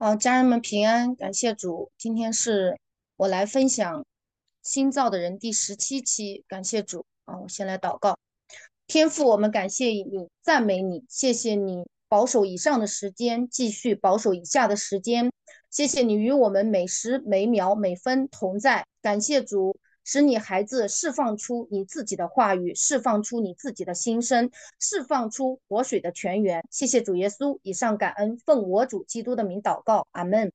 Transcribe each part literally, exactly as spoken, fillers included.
好，家人们平安，感谢主。今天是我来分享新造的人第十七期，感谢主。啊，我先来祷告。天父，我们感谢你，赞美你，谢谢你保守以上的时间，继续保守以下的时间。谢谢你与我们每时每秒每分同在，感谢主，使你孩子释放出你自己的话语，释放出你自己的心声，释放出活水的泉源。谢谢主耶稣，以上感恩，奉我主基督的名祷告，阿门。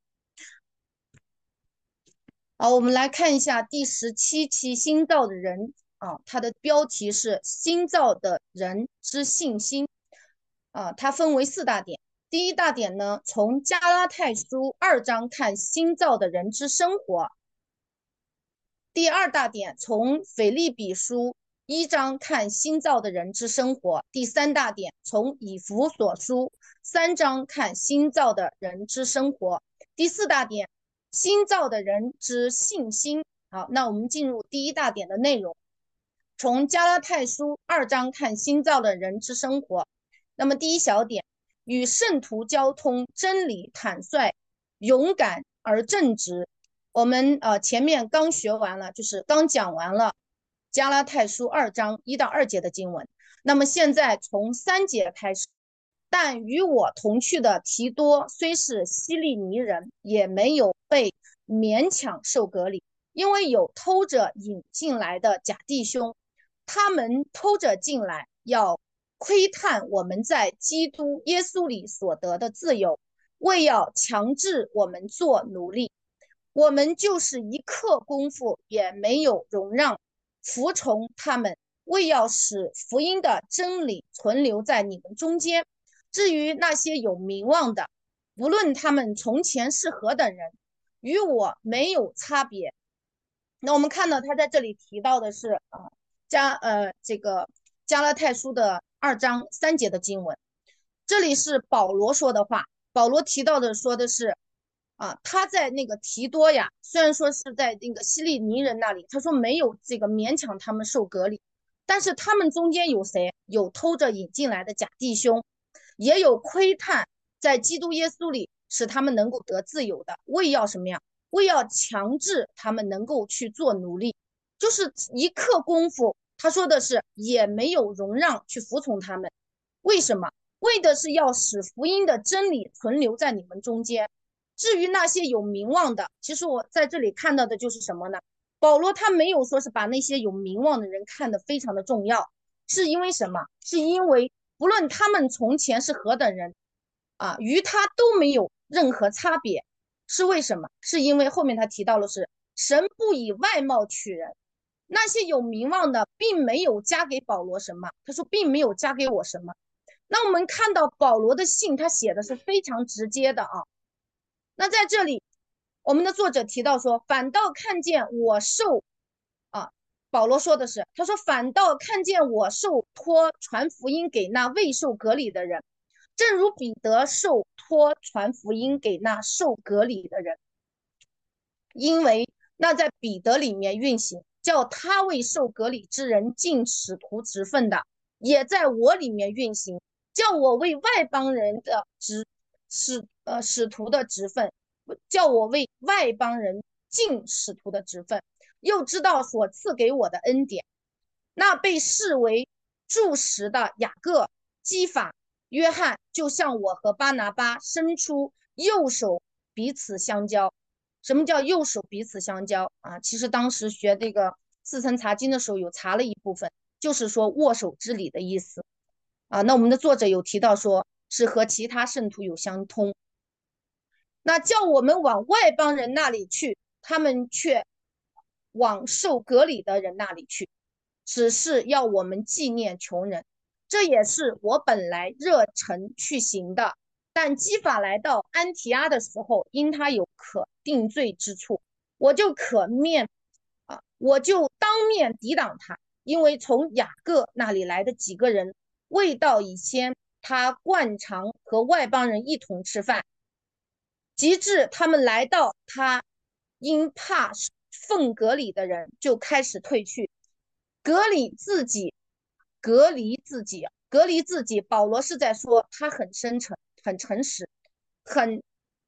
好，我们来看一下第十七期新造的人啊，它的标题是新造的人之信心啊，它分为四大点。第一大点呢，从加拉太书二章看新造的人之生活；第二大点，从腓立比书一章看新造的人之生活；第三大点，从以弗所书三章看新造的人之生活；第四大点，新造的人之信心。好，那我们进入第一大点的内容，从加拉太书二章看新造的人之生活。那么第一小点，与圣徒交通，真理坦率，勇敢而正直。我们呃前面刚学完了，就是刚讲完了加拉太书二章一到二节的经文。那么现在从三节开始，但与我同去的提多虽是希利尼人，也没有被勉强受隔离，因为有偷着引进来的假弟兄，他们偷着进来，要窥探我们在基督耶稣里所得的自由，为要强制我们做奴隶。我们就是一刻功夫也没有容让，服从他们，为要使福音的真理存留在你们中间。至于那些有名望的，无论他们从前是何等人，与我没有差别。那我们看到他在这里提到的是啊，加呃这个加拉太书的二章三节的经文，这里是保罗说的话。保罗提到的说的是啊，他在那个提多呀，虽然说是在那个希利尼人那里，他说没有这个勉强他们受隔离，但是他们中间有谁？有偷着引进来的假弟兄，也有窥探在基督耶稣里使他们能够得自由的，为要什么呀？为要强制他们能够去做奴隶，就是一刻功夫。他说的是也没有容让去服从他们，为什么？为的是要使福音的真理存留在你们中间。至于那些有名望的，其实我在这里看到的就是什么呢？保罗他没有说是把那些有名望的人看得非常的重要，是因为什么？是因为不论他们从前是何等人啊，与他都没有任何差别。是为什么？是因为后面他提到的是神不以外貌取人，那些有名望的并没有加给保罗什么，他说并没有加给我什么。那我们看到保罗的信，他写的是非常直接的啊。那在这里，我们的作者提到说，反倒看见我受啊，保罗说的是，他说反倒看见我受托传福音给那未受隔离的人，正如彼得受托传福音给那受隔离的人，因为那在彼得里面运行，叫他为受隔离之人尽使徒职分的，也在我里面运行，叫我为外邦人的职使呃使徒的职分，叫我为外邦人尽使徒的职分，又知道所赐给我的恩典。那被视为柱石的雅各、基法、约翰，就像我和巴拿巴伸出右手彼此相交。什么叫右手彼此相交啊？其实当时学这个四层查经的时候有查了一部分，就是说握手之礼的意思啊。那我们的作者有提到说是和其他圣徒有相通。那叫我们往外邦人那里去，他们却往受隔离的人那里去，只是要我们纪念穷人。这也是我本来热忱去行的，但基法来到安提阿的时候，因他有可定罪之处，我就可面啊，我就当面抵挡他，因为从雅各那里来的几个人未到以前，他惯常和外邦人一同吃饭，及至他们来到他因怕奉隔离的人，就开始退去，隔离自己，隔离自己，隔离自己。保罗是在说他很深沉、很诚实、很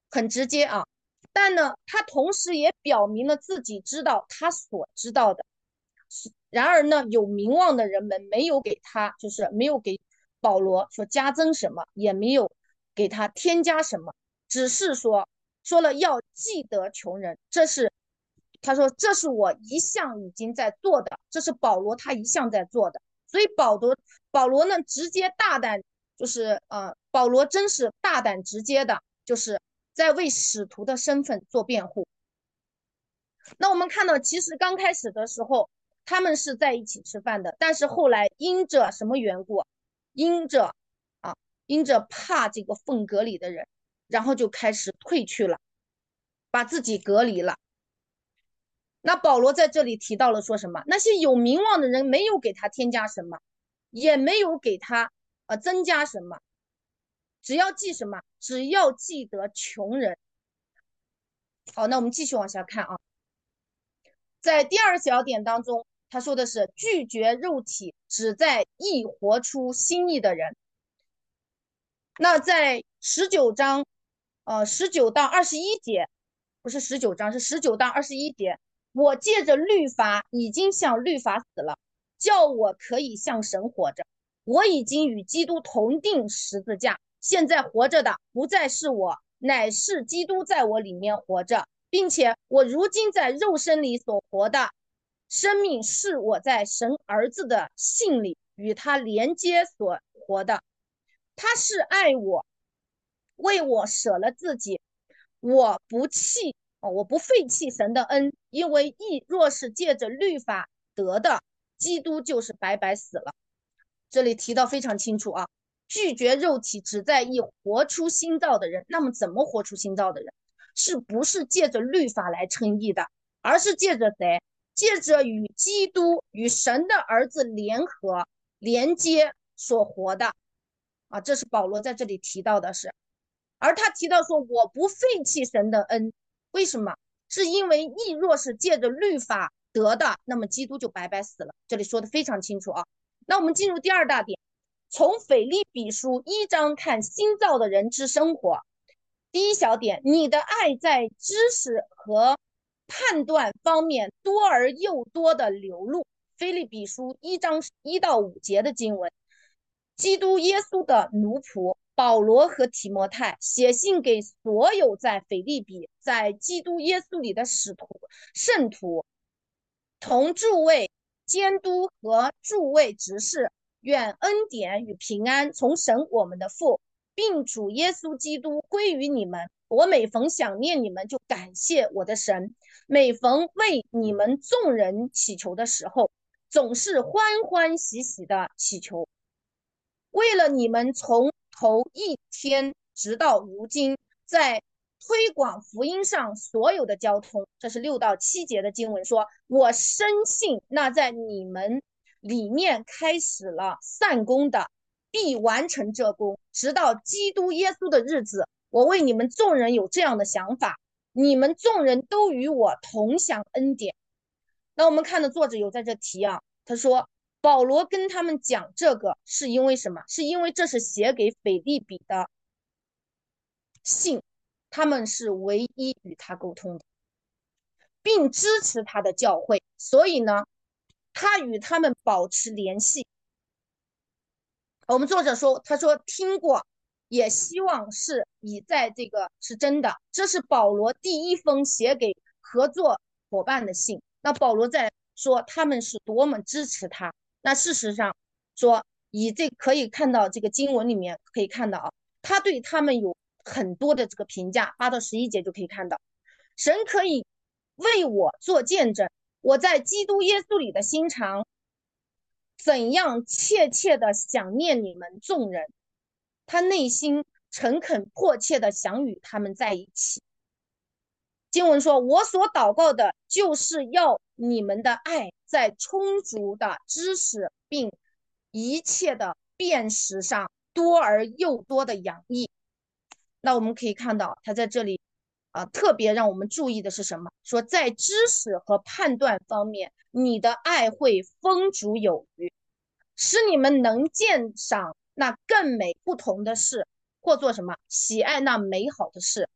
很直接啊。但呢，他同时也表明了自己知道他所知道的。然而呢，有名望的人们没有给他，就是没有给保罗说加增什么，也没有给他添加什么，只是说说了要记得穷人，这是他说这是我一向已经在做的，这是保罗他一向在做的。所以保罗保罗呢直接大胆，就是呃保罗真是大胆直接的，就是在为使徒的身份做辩护。那我们看到，其实刚开始的时候，他们是在一起吃饭的，但是后来因着什么缘故？因着啊，因着怕这个奉隔离的人，然后就开始退去了，把自己隔离了。那保罗在这里提到了说什么？那些有名望的人没有给他添加什么，也没有给他呃增加什么，只要记什么？只要记得穷人。好，那我们继续往下看啊。在第二小点当中，他说的是拒绝肉体，只在意活出心意的人。那在十九章，呃，十九到二十一节，不是十九章，是十九到二十一节。我借着律法已经向律法死了，叫我可以向神活着。我已经与基督同定十字架，现在活着的不再是我，乃是基督在我里面活着。并且我如今在肉身里所活的生命，是我在神儿子的信里与他连接所活的。他是爱我，为我舍了自己。我不弃，我不废弃神的恩，因为义若是借着律法得的，基督就是白白死了。这里提到非常清楚啊，拒绝肉体，只在意活出新造的人。那么怎么活出新造的人？是不是借着律法来称义的，而是借着谁？借着与基督、与神的儿子联合、连接所活的啊。这是保罗在这里提到的是，而他提到说，我不废弃神的恩，为什么？是因为义若是借着律法得的，那么基督就白白死了。这里说的非常清楚啊。那我们进入第二大点，从腓立比书一章看新造的人之生活。第一小点，你的爱在知识和判断方面多而又多的流露。腓立比书一章一到五节的经文，基督耶稣的奴仆保罗和提摩太写信给所有在腓立比在基督耶稣里的使徒圣徒，同诸位监督和诸位执事，愿恩典与平安从神我们的父并主耶稣基督归于你们。我每逢想念你们，就感谢我的神；每逢为你们众人祈求的时候，总是欢欢喜喜的祈求。为了你们从头一天直到如今，在推广福音上所有的交通，这是六到七节的经文说，我深信那在你们里面开始了善功的，必完成这功，直到基督耶稣的日子。我为你们众人有这样的想法，你们众人都与我同享恩典。那我们看的作者有在这提啊，他说保罗跟他们讲这个是因为什么？是因为这是写给腓立比的信，他们是唯一与他沟通的，并支持他的教会，所以呢，他与他们保持联系。我们作者说，他说听过，也希望是以在这个是真的。这是保罗第一封写给合作伙伴的信。那保罗在说他们是多么支持他。那事实上说，以这可以看到这个经文里面可以看到啊，他对他们有很多的这个评价，八到十一节就可以看到，神可以为我做见证，我在基督耶稣里的心肠怎样切切的想念你们众人，他内心诚恳迫切的想与他们在一起。经文说，我所祷告的就是要你们的爱在充足的知识并一切的辨识上多而又多的洋溢。那我们可以看到他在这里啊、呃，特别让我们注意的是什么？说在知识和判断方面，你的爱会丰足有余，使你们能鉴赏那更美不同的事，或做什么喜爱那美好的事。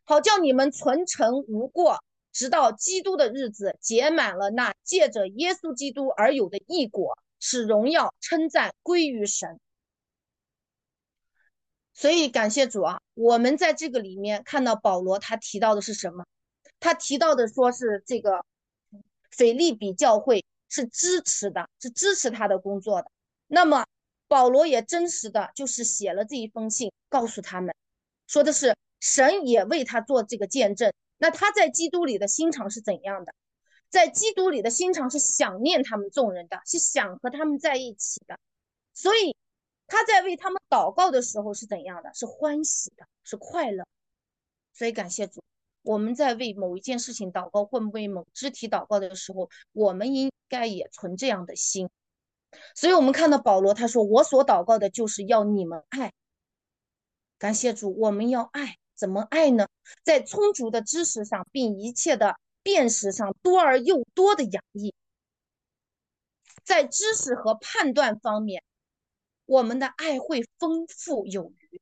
好叫你们存诚无过，直到基督的日子结满了那借着耶稣基督而有的义果，使荣耀称赞归于神。所以感谢主啊，我们在这个里面看到保罗他提到的是什么？他提到的说是这个腓立比教会是支持的，是支持他的工作的。那么保罗也真实的就是写了这一封信，告诉他们，说的是神也为他做这个见证。那他在基督里的心肠是怎样的？在基督里的心肠是想念他们众人的，是想和他们在一起的。所以他在为他们祷告的时候是怎样的？是欢喜的，是快乐。所以感谢主，我们在为某一件事情祷告，或为某肢体祷告的时候，我们应该也存这样的心。所以我们看到保罗他说，我所祷告的就是要你们爱。感谢主，我们要爱，怎么爱呢？在充足的知识上，并一切的辨识上多而又多的洋溢。在知识和判断方面，我们的爱会丰富有余。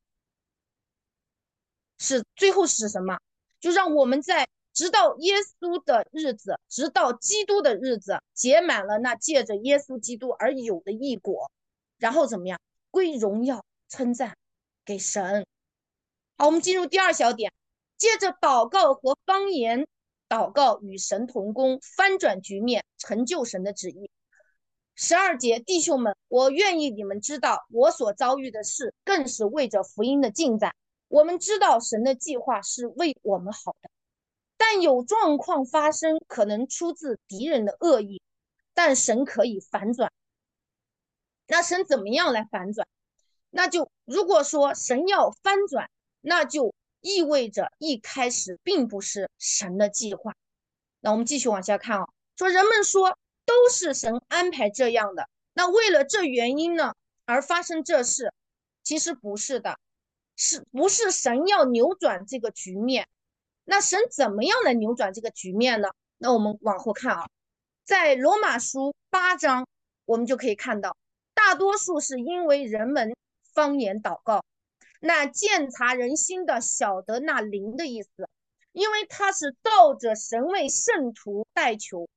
是最后是什么？就让我们在直到耶稣的日子，直到基督的日子，结满了那借着耶稣基督而有的义果，然后怎么样？归荣耀称赞给神。好，我们进入第二小点，借着祷告和方言祷告与神同工，翻转局面，成就神的旨意。十二节，弟兄们，我愿意你们知道，我所遭遇的事，更是为着福音的进展。我们知道神的计划是为我们好的，但有状况发生，可能出自敌人的恶意，但神可以反转。那神怎么样来反转？那就如果说神要翻转，那就意味着一开始并不是神的计划。那我们继续往下看啊，说人们说都是神安排这样的，那为了这原因呢而发生这事，其实不是的，是不是神要扭转这个局面？那神怎么样来扭转这个局面呢？那我们往后看啊，在罗马书八章，我们就可以看到，大多数是因为人们方言祷告。那鉴察人心的，晓得那灵的意思，因为他是照着神为圣徒代求。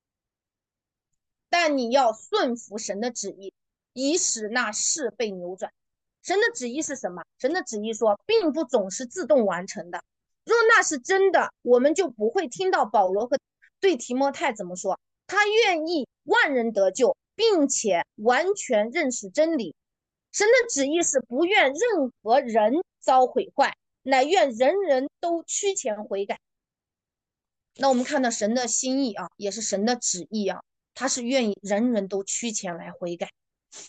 但你要顺服神的旨意，以使那事被扭转。神的旨意是什么？神的旨意说，并不总是自动完成的。若那是真的，我们就不会听到保罗和对提摩太怎么说，他愿意万人得救，并且完全认识真理。神的旨意是不愿任何人遭毁坏，乃愿人人都趋前悔改。那我们看到神的心意啊，也是神的旨意啊，他是愿意人人都趋前来悔改。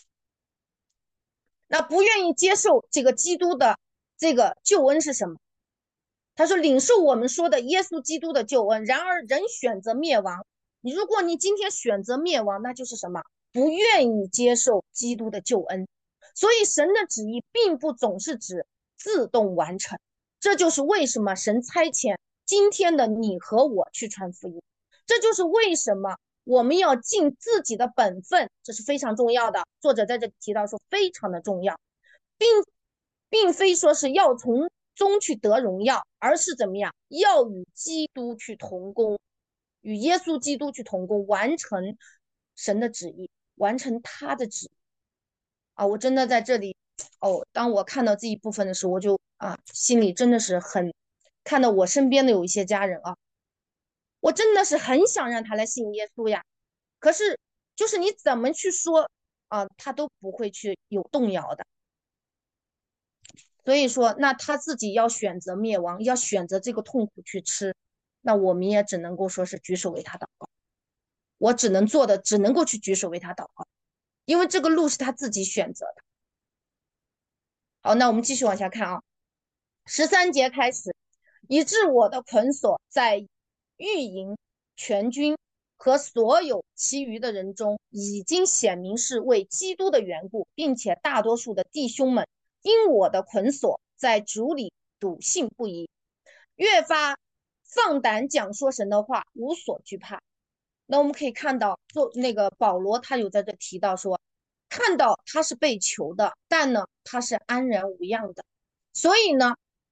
那不愿意接受这个基督的这个救恩是什么？他说领受我们说的耶稣基督的救恩，然而人选择灭亡。你如果你今天选择灭亡，那就是什么？不愿意接受基督的救恩。所以神的旨意并不总是指自动完成，这就是为什么神差遣今天的你和我去传福音。这就是为什么我们要尽自己的本分，这是非常重要的。作者在这里提到说非常的重要，并并非说是要从中去得荣耀，而是怎么样？要与基督去同工，与耶稣基督去同工，完成神的旨意，完成他的旨意啊！我真的在这里哦，当我看到这一部分的时候，我就啊，心里真的是很看到我身边的有一些家人啊，我真的是很想让他来信耶稣呀，可是就是你怎么去说啊，他都不会去有动摇的。所以说，那他自己要选择灭亡，要选择这个痛苦去吃，那我们也只能够说是举手为他祷告。我只能做的，只能够去举手为他祷告，因为这个路是他自己选择的。好，那我们继续往下看啊，十三节开始，以致我的捆锁在御营全军和所有其余的人中，已经显明是为基督的缘故，并且大多数的弟兄们因我的捆锁在主里笃信不疑，越发放胆讲说神的话，无所惧怕。那我们可以看到，做那个保罗他有在这提到说，看到他是被囚的，但呢他是安然无恙的。所以呢，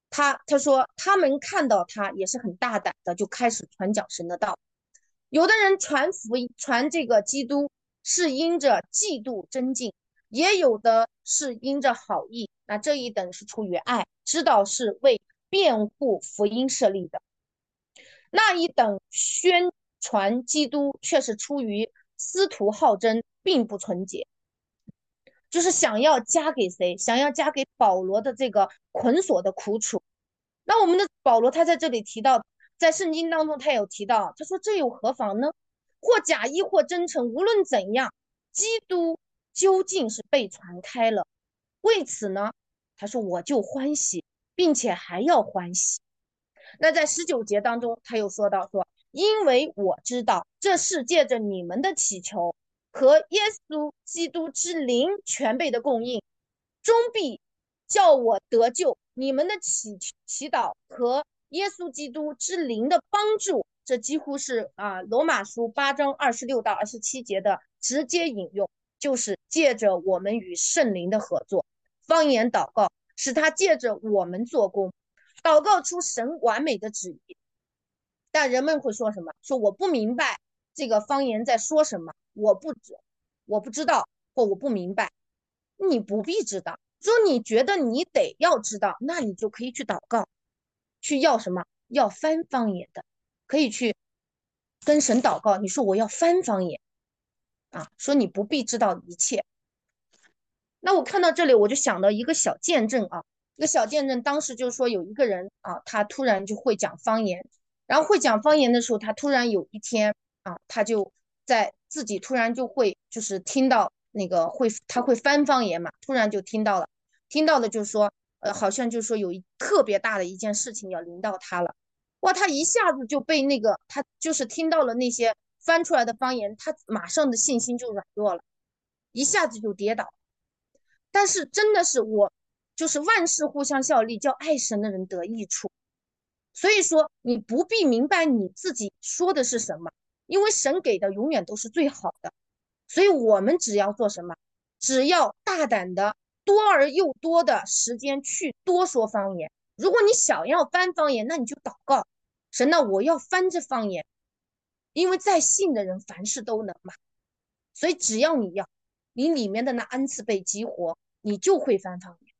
他他说他们看到他也是很大胆的，就开始传讲神的道。有的人传福音传这个基督是因着嫉妒争竞，也有的是因着好意，那这一等是出于爱，知道是为辩护福音设立的。那一等宣传基督却是出于私图好争，并不纯洁，就是想要加给谁？想要加给保罗的这个捆锁的苦楚。那我们的保罗他在这里提到，在圣经当中他有提到，他说这又何妨呢？或假意或真诚，无论怎样，基督究竟是被传开了。为此呢，他说我就欢喜，并且还要欢喜。那在十九节当中，他又说到说，因为我知道这是借着你们的祈求和耶稣基督之灵全备的供应，终必叫我得救。你们的祈祈祷和耶稣基督之灵的帮助，这几乎是啊罗马书八章二十六到二十七节的直接引用，就是借着我们与圣灵的合作，方言祷告，使他借着我们做工，祷告出神完美的旨意。但人们会说什么？说我不明白这个方言在说什么，我不知，我不知道，或我不明白。你不必知道，说你觉得你得要知道，那你就可以去祷告，去要什么？要翻方言的，可以去跟神祷告。你说我要翻方言啊，说你不必知道一切。那我看到这里，我就想到一个小见证啊，一个小见证，当时就是说有一个人啊，他突然就会讲方言，然后会讲方言的时候，他突然有一天啊，他就在自己突然就会就是听到那个会他会翻方言嘛，突然就听到了，听到的就是说，呃，好像就是说有一特别大的一件事情要临到他了，哇，他一下子就被那个他就是听到了那些翻出来的方言，他马上的信心就软弱了，一下子就跌倒。但是真的是我，就是万事互相效力，叫爱神的人得益处。所以说，你不必明白你自己说的是什么，因为神给的永远都是最好的。所以我们只要做什么，只要大胆的多而又多的时间去多说方言。如果你想要翻方言，那你就祷告神呢，我要翻这方言，因为在信的人凡事都能嘛。所以只要你要，你里面的那恩赐被激活，你就会翻方言。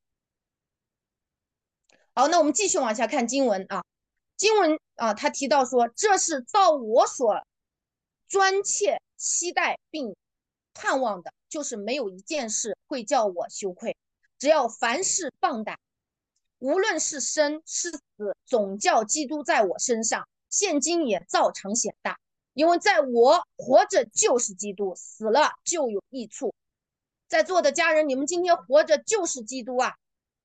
好，那我们继续往下看经文啊，经文啊，他提到说，这是照我所专切期待并盼望的，就是没有一件事会叫我羞愧，只要凡事放胆，无论是生是死，总叫基督在我身上，现今也照常显大。因为在我活着就是基督，死了就有益处。在座的家人，你们今天活着就是基督啊！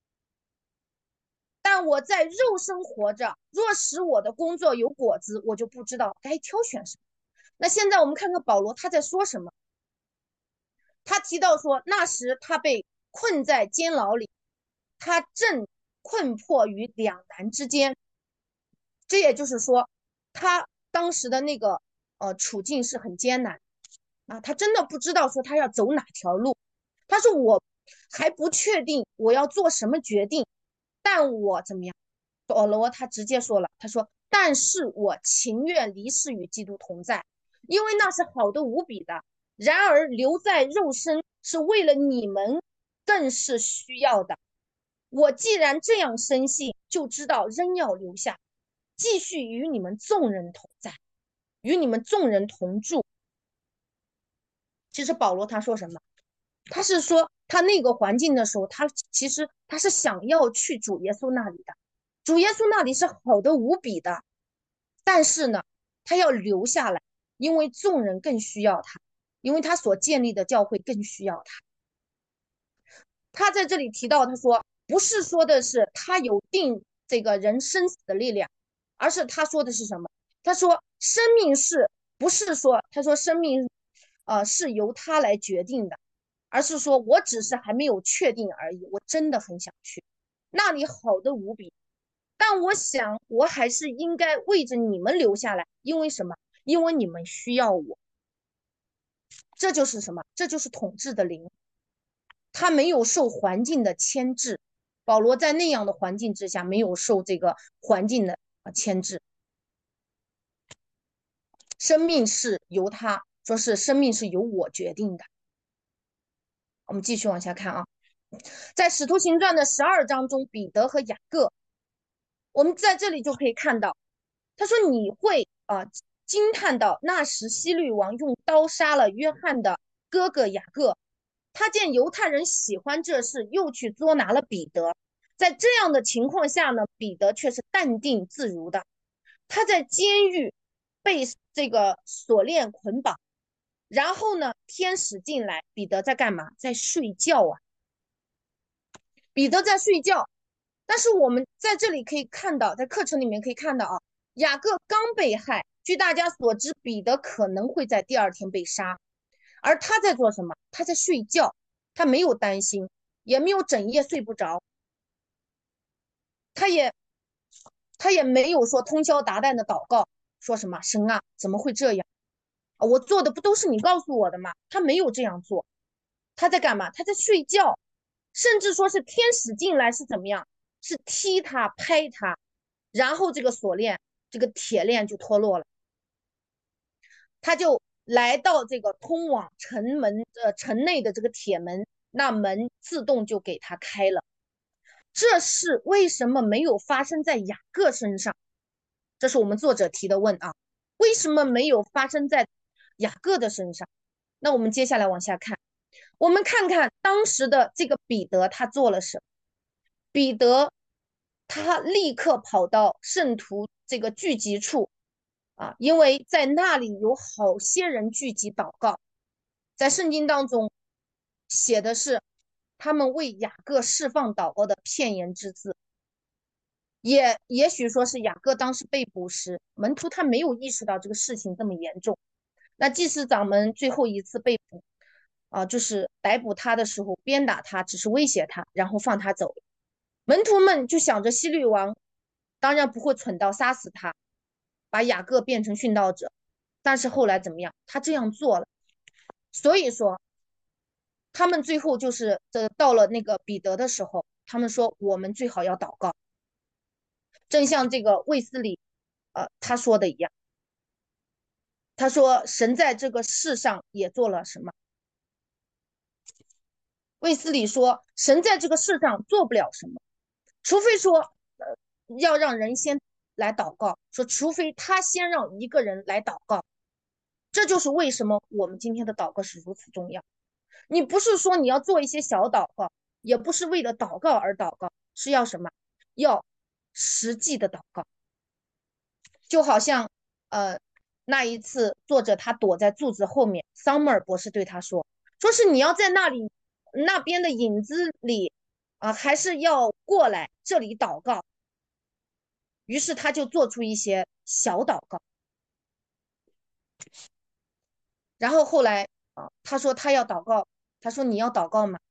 但我在肉身活着，若使我的工作有果子，我就不知道该挑选什么。那现在我们看看保罗他在说什么。他提到说，那时他被困在监牢里，他正困迫于两难之间。这也就是说，他当时的那个呃处境是很艰难啊，他真的不知道说他要走哪条路。他说我还不确定我要做什么决定，但我怎么样？保罗他直接说了，他说：“但是我情愿离世与基督同在，因为那是好的无比的。然而留在肉身是为了你们，更是需要的。我既然这样深信，就知道仍要留下，继续与你们众人同在，与你们众人同住。”其实保罗他说什么？他是说他那个环境的时候，他其实他是想要去主耶稣那里的，主耶稣那里是好的无比的，但是呢，他要留下来，因为众人更需要他，因为他所建立的教会更需要他。他在这里提到，他说不是说的是他有定这个人生死的力量，而是他说的是什么？他说生命是不是说他说生命呃是由他来决定的，而是说我只是还没有确定而已。我真的很想去那里，好的无比。但我想我还是应该为着你们留下来，因为什么？因为你们需要我。这就是什么？这就是统治的灵，他没有受环境的牵制。 保罗在那样的环境之下，没有受这个环境的牵制，生命是由他说是生命是由我决定的。我们继续往下看啊，在使徒行传的十二章中，彼得和雅各，我们在这里就可以看到，他说你会啊、呃、惊叹到那时希律王用刀杀了约翰的哥哥雅各，他见犹太人喜欢这事，又去捉拿了彼得。在这样的情况下呢，彼得却是淡定自如的。他在监狱被这个锁链捆绑，然后呢，天使进来，彼得在干嘛？在睡觉啊！彼得在睡觉。但是我们在这里可以看到，在课程里面可以看到啊，雅各刚被害，据大家所知，彼得可能会在第二天被杀，而他在做什么？他在睡觉，他没有担心，也没有整夜睡不着，他也他也没有说通宵达旦的祷告，说什么神啊，怎么会这样？我做的不都是你告诉我的吗？他没有这样做，他在干嘛？他在睡觉，甚至说是天使进来是怎么样？是踢他、拍他，然后这个锁链、这个铁链就脱落了，他就来到这个通往城门呃城内的这个铁门，那门自动就给他开了。这是为什么没有发生在雅各身上？这是我们作者提的问啊，为什么没有发生在雅各的身上？那我们接下来往下看，我们看看当时的这个彼得他做了什么。彼得他立刻跑到圣徒这个聚集处啊，因为在那里有好些人聚集祷告。在圣经当中写的是他们为雅各释放祷告的片言之字，也也许说是雅各当时被捕时，门徒他没有意识到这个事情这么严重。那祭司长们最后一次被捕啊，就是逮捕他的时候鞭打他，只是威胁他，然后放他走。门徒们就想着希律王当然不会蠢到杀死他，把雅各变成殉道者。但是后来怎么样？他这样做了，所以说他们最后就是这到了那个彼得的时候，他们说我们最好要祷告，正像这个卫斯理呃他说的一样，他说神在这个世上也做了什么？卫斯理说神在这个世上做不了什么，除非说呃要让人先来祷告，说除非他先让一个人来祷告。这就是为什么我们今天的祷告是如此重要。你不是说你要做一些小祷告，也不是为了祷告而祷告，是要什么？要实际的祷告。就好像呃那一次作者他躲在柱子后面，桑莫尔博士对他说，说是你要在那里那边的影子里啊，还是要过来这里祷告。于是他就做出一些小祷告，然后后来啊，他说他要祷告，他说你要祷告吗？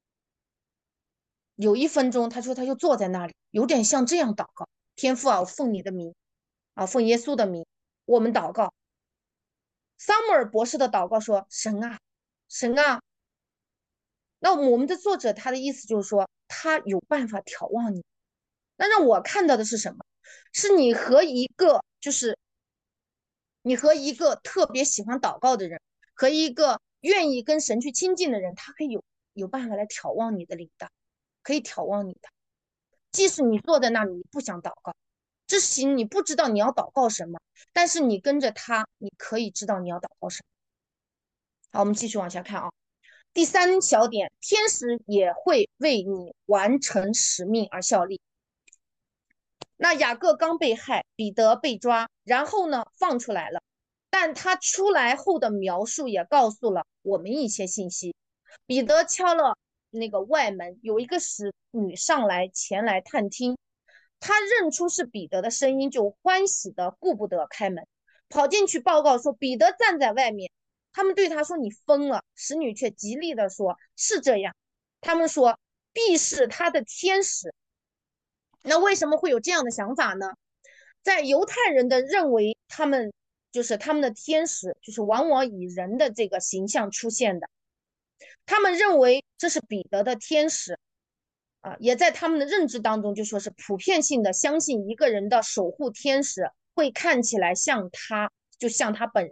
有一分钟，他说他就坐在那里，有点像这样祷告：天父啊，我奉你的名啊，奉耶稣的名，我们祷告。萨姆尔博士的祷告说：神啊，神啊。那我们的作者他的意思就是说，他有办法眺望你。那让我看到的是什么？是你和一个就是你和一个特别喜欢祷告的人，和一个愿意跟神去亲近的人，他可以有有办法来眺望你的领导，可以眺望你的。即使你坐在那里，你不想祷告，这行你不知道你要祷告什么，但是你跟着他，你可以知道你要祷告什么。好，我们继续往下看啊。第三小点，天使也会为你完成使命而效力。那雅各刚被害，彼得被抓，然后呢放出来了，但他出来后的描述也告诉了我们一些信息。彼得敲了那个外门，有一个使女上来前来探听，他认出是彼得的声音，就欢喜的顾不得开门，跑进去报告说彼得站在外面。他们对他说你疯了，使女却极力的说是这样。他们说必是他的天使。那为什么会有这样的想法呢？在犹太人的认为，他们就是他们的天使，就是往往以人的这个形象出现的。他们认为这是彼得的天使。 啊，也在他们的认知当中就说是普遍性的相信一个人的守护天使会看起来像他，就像他本人。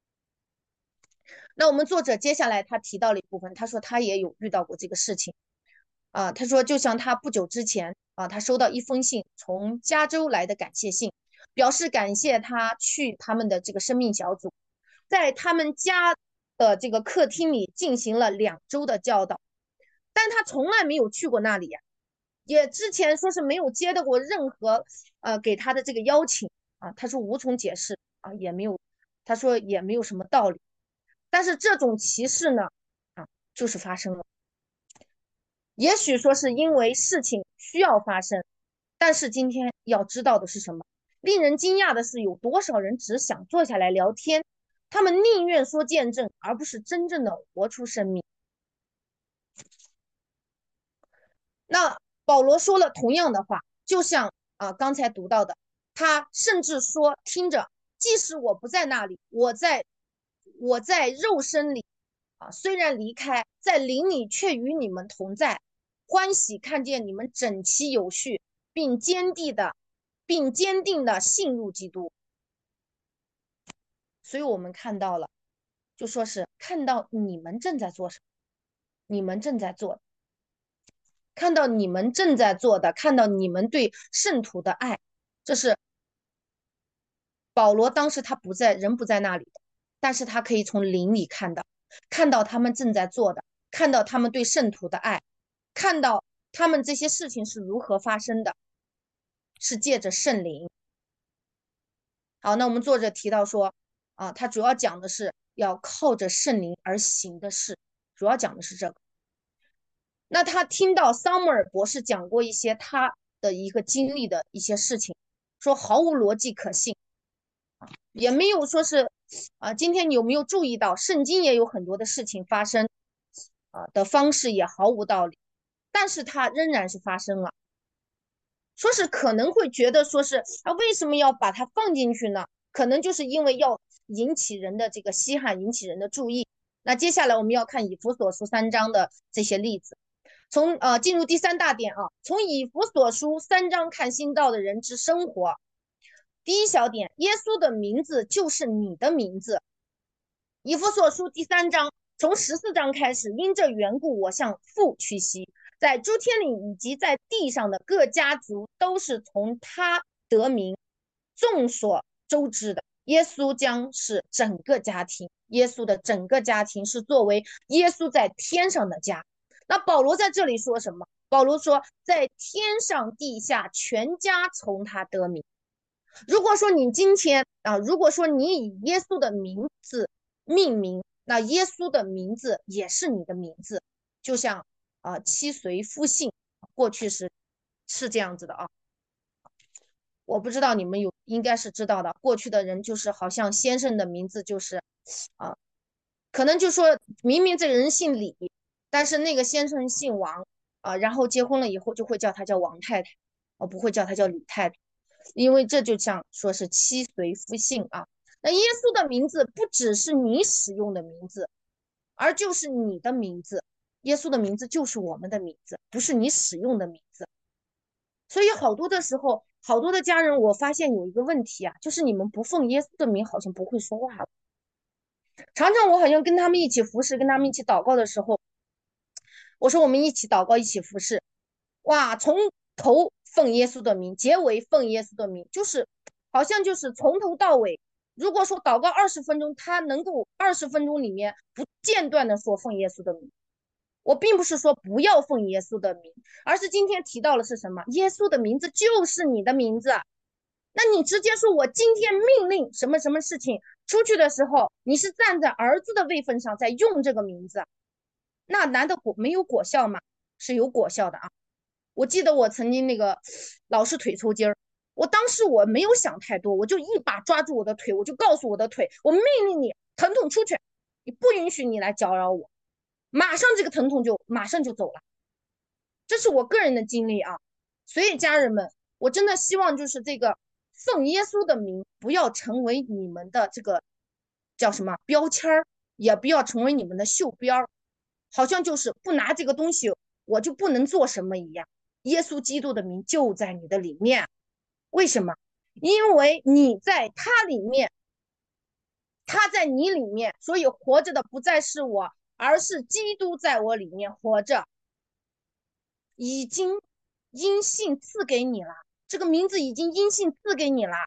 那我们作者接下来他提到了一部分，他说他也有遇到过这个事情啊，他说就像他不久之前啊，他收到一封信，从加州来的感谢信，表示感谢他去他们的这个生命小组，在他们家的这个客厅里进行了两周的教导，但他从来没有去过那里呀、也之前说是没有接到过任何呃给他的这个邀请啊，他说无从解释啊，也没有，他说也没有什么道理。但是这种歧视呢，啊，就是发生了。也许说是因为事情需要发生，但是今天要知道的是什么？令人惊讶的是，有多少人只想坐下来聊天，他们宁愿说见证，而不是真正的活出生命。那保罗说了同样的话，就像啊刚才读到的，他甚至说：“听着，即使我不在那里，我在我在肉身里啊，虽然离开，在灵里却与你们同在，欢喜看见你们整齐有序，并坚定的，并坚定的信入基督。”所以我们看到了，就说是看到你们正在做什么，你们正在做的。看到你们正在做的，看到你们对圣徒的爱，这是保罗当时他不在，人不在那里的，但是他可以从灵里看到，看到他们正在做的，看到他们对圣徒的爱，看到他们这些事情是如何发生的，是借着圣灵。好，那我们作者提到说，啊，他主要讲的是要靠着圣灵而行的事，主要讲的是这个。那他听到桑姆尔博士讲过一些他的一个经历的一些事情，说毫无逻辑可信，也没有说是啊。今天你有没有注意到，圣经也有很多的事情发生啊的方式也毫无道理，但是它仍然是发生了。说是可能会觉得说是啊，为什么要把它放进去呢？可能就是因为要引起人的这个稀罕，引起人的注意。那接下来我们要看以弗所书三章的这些例子。从呃进入第三大点啊，从以弗所书三章看新造的人之生活。第一小点，耶稣的名字就是你的名字。以弗所书第三章从十四章开始，因这缘故，我向父屈膝，在诸天里以及在地上的各家族都是从他得名。众所周知的，耶稣将是整个家庭，耶稣的整个家庭是作为耶稣在天上的家。那保罗在这里说什么？保罗说，在天上地下全家从他得名。如果说你今天啊，如果说你以耶稣的名字命名，那耶稣的名字也是你的名字，就像啊妻随夫姓，过去是是这样子的啊。我不知道你们有，应该是知道的。过去的人就是好像先生的名字就是啊，可能就说明明这个人姓李，但是那个先生姓王啊，然后结婚了以后就会叫他叫王太太，而不会叫他叫李太太。因为这就像说是妻随夫姓啊。那耶稣的名字不只是你使用的名字，而就是你的名字。耶稣的名字就是我们的名字，不是你使用的名字。所以好多的时候，好多的家人，我发现有一个问题啊，就是你们不奉耶稣的名，好像不会说话了。常常我好像跟他们一起服侍，跟他们一起祷告的时候，我说我们一起祷告，一起服侍，哇，从头奉耶稣的名，结尾奉耶稣的名，就是好像就是从头到尾。如果说祷告二十分钟，他能够二十分钟里面不间断的说奉耶稣的名。我并不是说不要奉耶稣的名，而是今天提到了是什么？耶稣的名字就是你的名字。那你直接说我今天命令什么什么事情出去的时候，你是站在儿子的位分上在用这个名字，那难道果没有果效吗？是有果效的啊。我记得我曾经那个老是腿抽筋儿，我当时我没有想太多，我就一把抓住我的腿，我就告诉我的腿，我命令你疼痛出去，你不允许你来搅扰我。马上这个疼痛就马上就走了。这是我个人的经历啊。所以家人们，我真的希望就是这个奉耶稣的名不要成为你们的这个叫什么标签儿，也不要成为你们的袖标，好像就是不拿这个东西我就不能做什么一样。 耶稣基督的名就在你的里面。为什么？因为你在他里面，他在你里面，所以活着的不再是我，而是基督在我里面活着，已经因信赐给你了，这个名字已经因信赐给你了。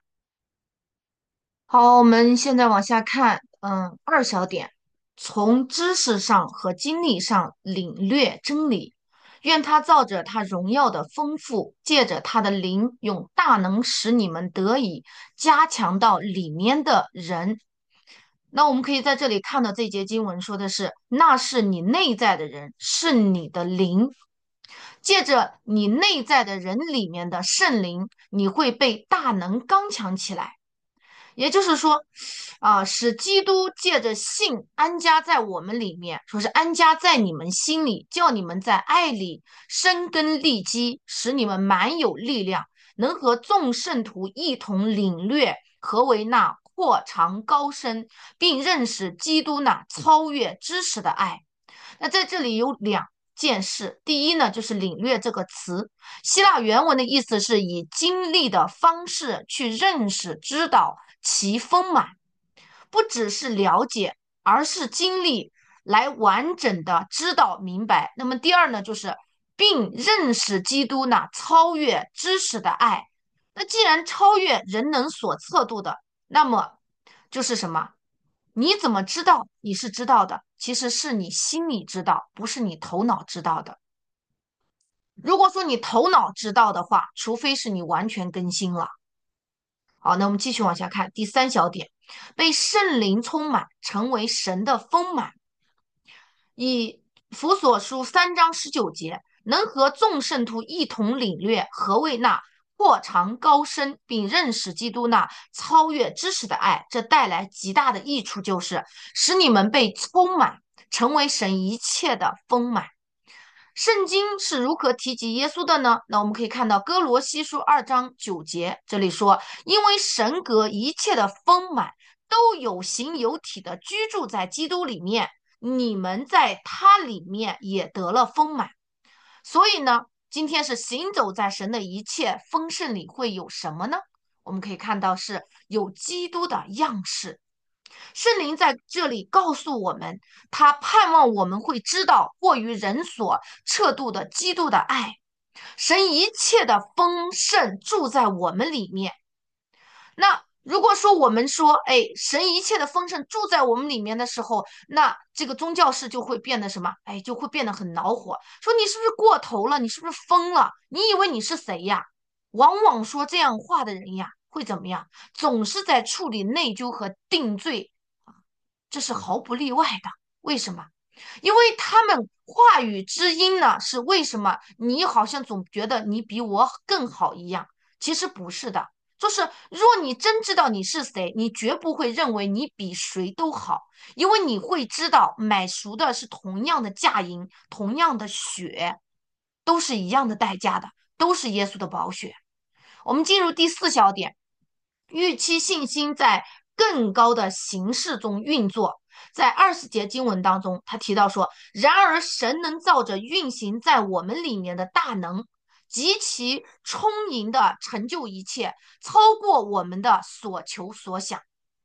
好，我们现在往下看，嗯，二小点，从知识上和经历上领略真理，愿他照着他荣耀的丰富，借着他的灵，用大能使你们得以加强到里面的人。那我们可以在这里看到这节经文说的是，那是你内在的人，是你的灵，借着你内在的人里面的圣灵，你会被大能刚强起来。也就是说，啊，使基督借着信安家在我们里面，说是安家在你们心里，叫你们在爱里生根立基，使你们满有力量，能和众圣徒一同领略何为那扩长高深，并认识基督那超越知识的爱。那在这里有两件事，第一呢，就是领略这个词，希腊原文的意思是以经历的方式去认识、知道其丰满，不只是了解，而是经历来完整的知道明白。那么第二呢，就是并认识基督那超越知识的爱。那既然超越人能所测度的，那么就是什么？你怎么知道你是知道的？其实是你心里知道，不是你头脑知道的。如果说你头脑知道的话，除非是你完全更新了。好，那我们继续往下看，第三小点，被圣灵充满，成为神的丰满。以弗所书三章十九节，能和众圣徒一同领略何谓那过长高深，并认识基督那超越知识的爱，这带来极大的益处，就是使你们被充满，成为神一切的丰满。圣经是如何提及耶稣的呢？那我们可以看到哥罗西书二章九节，这里说，因为神格一切的丰满都有形有体的居住在基督里面，你们在他里面也得了丰满。所以呢，今天是行走在神的一切丰盛里，会有什么呢？我们可以看到是有基督的样式。圣灵在这里告诉我们，他盼望我们会知道过于人所测度的基督的爱，神一切的丰盛住在我们里面。那如果说我们说，哎，神一切的丰盛住在我们里面的时候，那这个宗教士就会变得什么？哎，就会变得很恼火，说你是不是过头了？你是不是疯了？你以为你是谁呀？往往说这样话的人呀，会怎么样？总是在处理内疚和定罪，这是毫不例外的。为什么？因为他们话语之音呢，是为什么？你好像总觉得你比我更好一样，其实不是的。就是若你真知道你是谁，你绝不会认为你比谁都好，因为你会知道买赎的是同样的价银，同样的血，都是一样的代价的，都是耶稣的宝血。我们进入第四小点，预期信心在更高的形式中运作。在二十节经文当中，他提到说：“然而神能照着运行在我们里面的大能，极其充盈的成就一切，超过我们的所求所想。”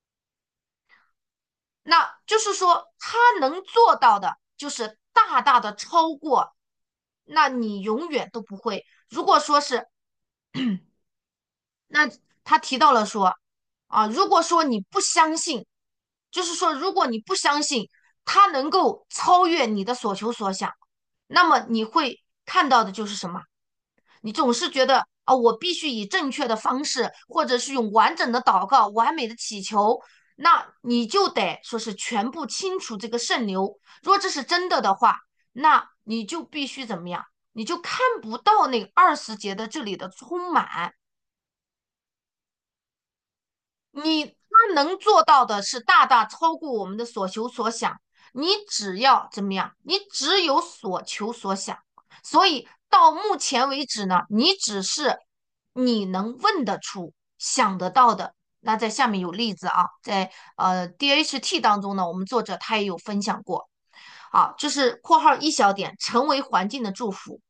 那就是说，他能做到的，就是大大的超过。那你永远都不会。如果说是那他提到了说，啊，如果说你不相信，就是说，如果你不相信他能够超越你的所求所想，那么你会看到的就是什么？你总是觉得啊，我必须以正确的方式，或者是用完整的祷告、完美的祈求，那你就得说是全部清除这个肾瘤。如果这是真的的话，那你就必须怎么样？你就看不到那二十节的这里的充满。你他能做到的是大大超过我们的所求所想。你只要怎么样？你只有所求所想。所以到目前为止呢，你只是你能问得出、想得到的。那在下面有例子啊，在呃 D H T 当中呢，我们作者他也有分享过。啊，这是括号一小点，成为环境的祝福。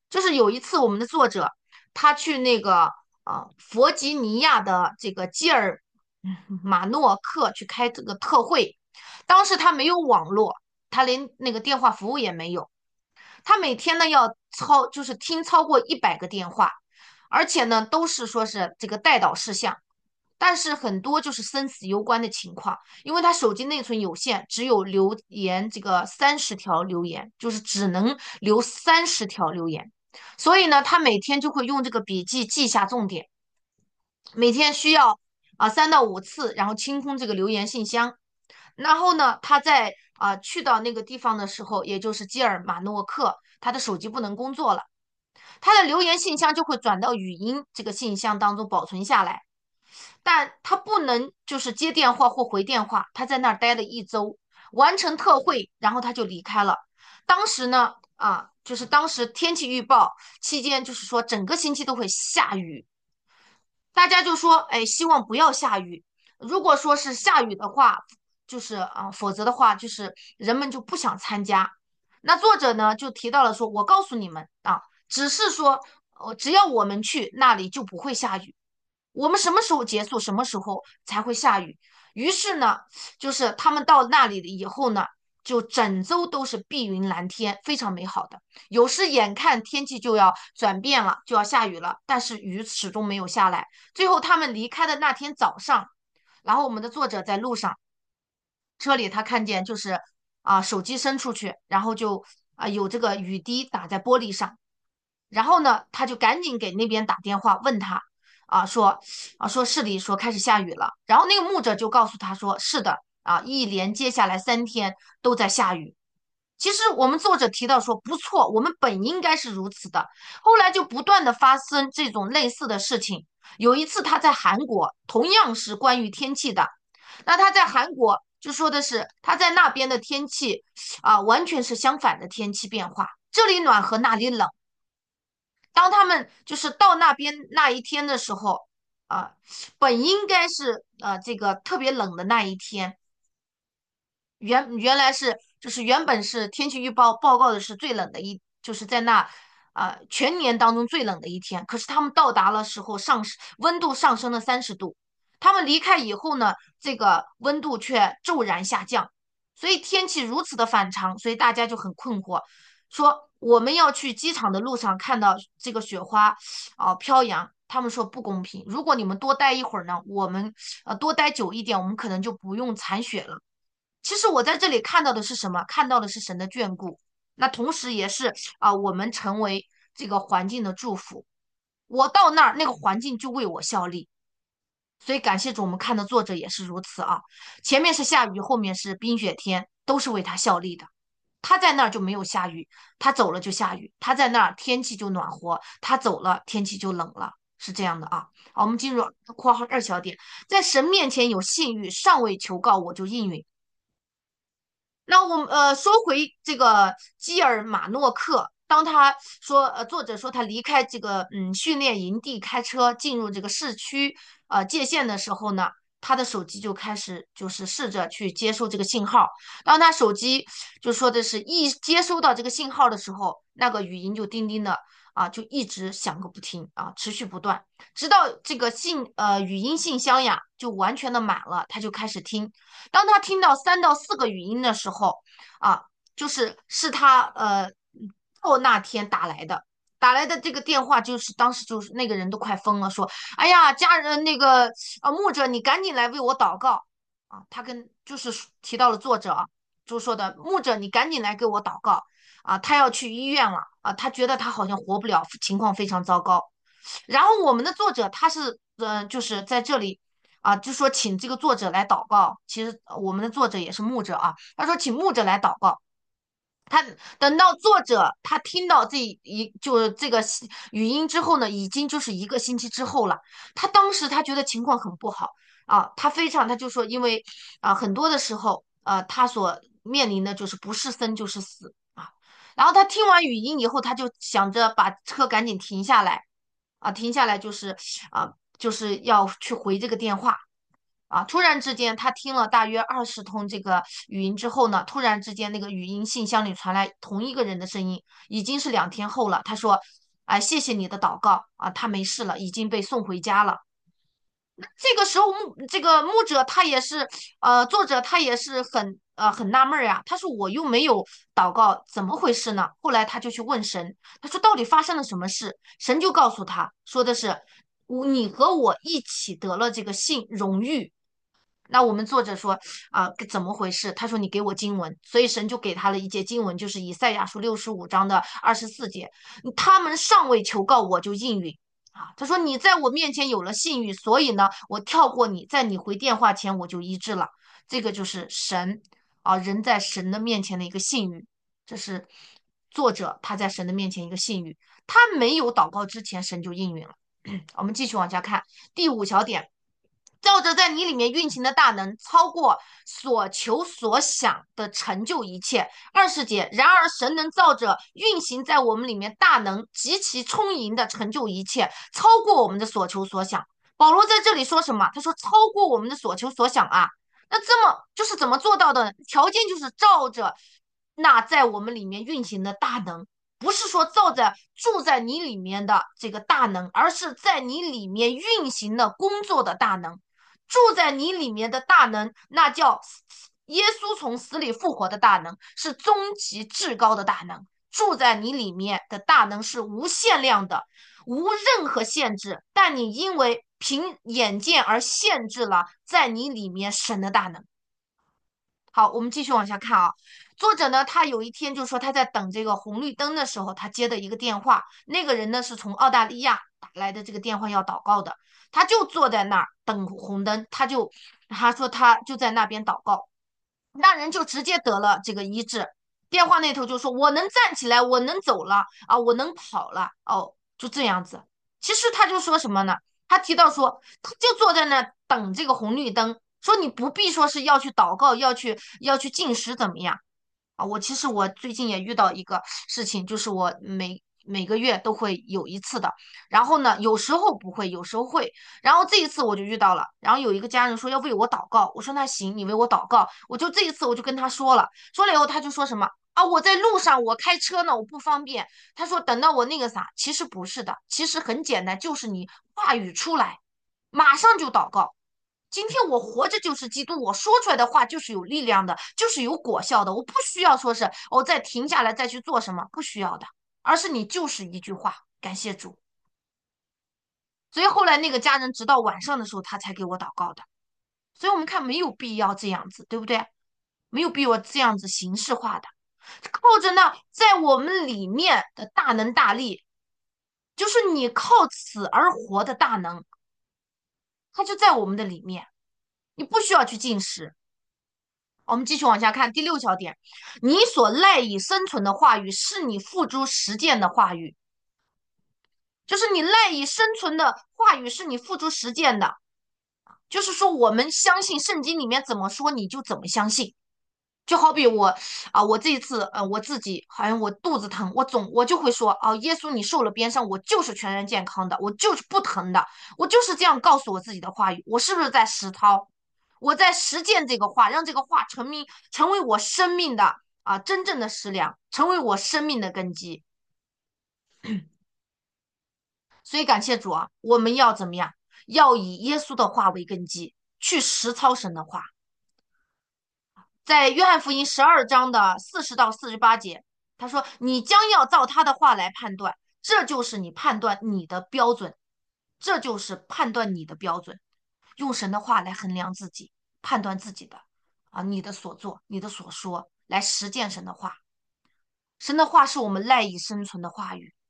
就是有一次我们的作者他去那个啊弗吉尼亚的这个基尔马诺克去开这个特会，当时他没有网络，他连那个电话服务也没有，他每天呢要超就是听超过一百个电话，而且呢都是说是这个带导事项。但是很多就是生死攸关的情况，因为他手机内存有限，只有留言这个三十条留言，就是只能留三十条留言，所以呢，他每天就会用这个笔记记下重点，每天需要啊三到五次，然后清空这个留言信箱。然后呢，他在啊去到那个地方的时候，也就是基尔马诺克，他的手机不能工作了，他的留言信箱就会转到语音这个信箱当中保存下来。但他不能就是接电话或回电话，他在那儿待了一周，完成特会，然后他就离开了。当时呢，啊，就是当时天气预报期间，就是说整个星期都会下雨，大家就说，哎，希望不要下雨。如果说是下雨的话，就是啊，否则的话，就是人们就不想参加。那作者呢就提到了说，我告诉你们啊，只是说，呃，只要我们去那里就不会下雨。我们什么时候结束，什么时候才会下雨。于是呢，就是他们到那里了以后呢，就整周都是碧云蓝天，非常美好的。有时眼看天气就要转变了，就要下雨了，但是雨始终没有下来。最后他们离开的那天早上，然后我们的作者在路上，车里他看见就是啊手机伸出去，然后就啊有这个雨滴打在玻璃上，然后呢他就赶紧给那边打电话问他啊说啊说市里说开始下雨了，然后那个牧者就告诉他说是的啊一连接下来三天都在下雨。其实我们作者提到说不错，我们本应该是如此的，后来就不断的发生这种类似的事情。有一次他在韩国，同样是关于天气的，那他在韩国就说的是他在那边的天气啊，完全是相反的天气变化，这里暖和那里冷。当他们就是到那边那一天的时候啊，本应该是呃这个特别冷的那一天，原原来是就是原本是天气预报报告的是最冷的一，就是在那啊、呃全年当中最冷的一天。可是他们到达了时候上温度上升了三十度，他们离开以后呢，这个温度却骤然下降，所以天气如此的反常，所以大家就很困惑，说我们要去机场的路上看到这个雪花啊、呃飘扬。他们说不公平，如果你们多待一会儿呢，我们呃多待久一点，我们可能就不用铲雪了。其实我在这里看到的是什么？看到的是神的眷顾，那同时也是啊、我们成为这个环境的祝福。我到那儿，那个环境就为我效力。所以感谢主，我们看的作者也是如此啊。前面是下雨，后面是冰雪天，都是为他效力的。他在那儿就没有下雨，他走了就下雨；他在那儿天气就暖和，他走了天气就冷了，是这样的啊。好，我们进入括号二小点，在神面前有信誉，尚未求告我就应允。那我们呃说回这个基尔马诺克，当他说呃作者说他离开这个嗯训练营地，开车进入这个市区呃界限的时候呢，他的手机就开始就是试着去接收这个信号。当他手机就说的是一接收到这个信号的时候，那个语音就叮叮的啊就一直响个不停啊，持续不断，直到这个信呃语音信箱呀就完全的满了，他就开始听。当他听到三到四个语音的时候，啊，就是是他呃到那天打来的，打来的这个电话就是当时就是那个人都快疯了，说，哎呀，家人那个啊牧者，你赶紧来为我祷告啊！他跟就是提到了作者啊，就说的牧者，你赶紧来给我祷告啊！他要去医院了啊，他觉得他好像活不了，情况非常糟糕。然后我们的作者他是嗯、呃就是在这里。啊，就说请这个作者来祷告。其实呃我们的作者也是牧者啊，他说请牧者来祷告。他等到作者他听到这一就这个语音之后呢，已经就是一个星期之后了。他当时他觉得情况很不好啊，他非常他就说，因为啊很多的时候呃他所面临的就是不是生就是死啊。然后他听完语音以后，他就想着把车赶紧停下来啊，停下来就是啊就是要去回这个电话。啊，突然之间，他听了大约二十通这个语音之后呢，突然之间那个语音信箱里传来同一个人的声音，已经是两天后了。他说啊，谢谢你的祷告啊，他没事了，已经被送回家了。这个时候牧这个牧者他也是，呃，作者他也是很呃很纳闷儿呀。他说我又没有祷告，怎么回事呢？后来他就去问神，他说到底发生了什么事？神就告诉他说的是，我你和我一起得了这个信荣誉。那我们作者说啊，怎么回事？他说你给我经文，所以神就给他了一节经文，就是以赛亚书六十五章的二十四节，他们尚未求告我就应允。啊，他说你在我面前有了信誉，所以呢，我跳过你，在你回电话前我就医治了。这个就是神啊，人在神的面前的一个信誉，这是作者他在神的面前一个信誉。他没有祷告之前，神就应允了。我们继续往下看第五小点，照着在你里面运行的大能，超过所求所想的成就一切。二十节，然而神能照着运行在我们里面大能，极其充盈的成就一切，超过我们的所求所想。保罗在这里说什么？他说超过我们的所求所想啊。那这么就是怎么做到的？条件就是照着那在我们里面运行的大能。不是说照着住在你里面的这个大能，而是在你里面运行的工作的大能。住在你里面的大能，那叫耶稣从死里复活的大能，是终极至高的大能。住在你里面的大能是无限量的，无任何限制。但你因为凭眼见而限制了在你里面神的大能。好，我们继续往下看啊。作者呢，他有一天就说他在等这个红绿灯的时候，他接的一个电话，那个人呢是从澳大利亚打来的这个电话要祷告的，他就坐在那儿等红灯，他就他说他就在那边祷告，那人就直接得了这个医治。电话那头就说我能站起来，我能走了啊，我能跑了哦，就这样子。其实他就说什么呢？他提到说，他就坐在那等这个红绿灯，说你不必说是要去祷告，要去要去进食怎么样啊？我其实我最近也遇到一个事情，就是我每每个月都会有一次的，然后呢，有时候不会，有时候会，然后这一次我就遇到了，然后有一个家人说要为我祷告，我说那行，你为我祷告，我就这一次我就跟他说了，说了以后他就说什么啊，我在路上，我开车呢，我不方便。他说等到我那个啥，其实不是的，其实很简单，就是你话语出来，马上就祷告。今天我活着就是基督，我说出来的话就是有力量的，就是有果效的。我不需要说是我再停下来再去做什么，不需要的，而是你就是一句话，感谢主。所以后来那个家人直到晚上的时候，他才给我祷告的。所以我们看没有必要这样子，对不对？没有必要这样子形式化的，靠着那在我们里面的大能大力，就是你靠此而活的大能，它就在我们的里面，你不需要去进食。我们继续往下看第六小点，你所赖以生存的话语是你付诸实践的话语，就是你赖以生存的话语是你付诸实践的，就是说我们相信圣经里面怎么说你就怎么相信。就好比我啊，我这一次呃，我自己好像我肚子疼，我总我就会说啊，耶稣你受了鞭伤，我就是全然健康的，我就是不疼的，我就是这样告诉我自己的话语，我是不是在实操？我在实践这个话，让这个话成名成为我生命的啊真正的食粮，成为我生命的根基。所以感谢主啊，我们要怎么样？要以耶稣的话为根基，去实操神的话。在约翰福音十二章的四十到四十八节，他说：“你将要照他的话来判断，这就是你判断你的标准，这就是判断你的标准，用神的话来衡量自己，判断自己的啊，你的所作，你的所说，来实践神的话。神的话是我们赖以生存的话语，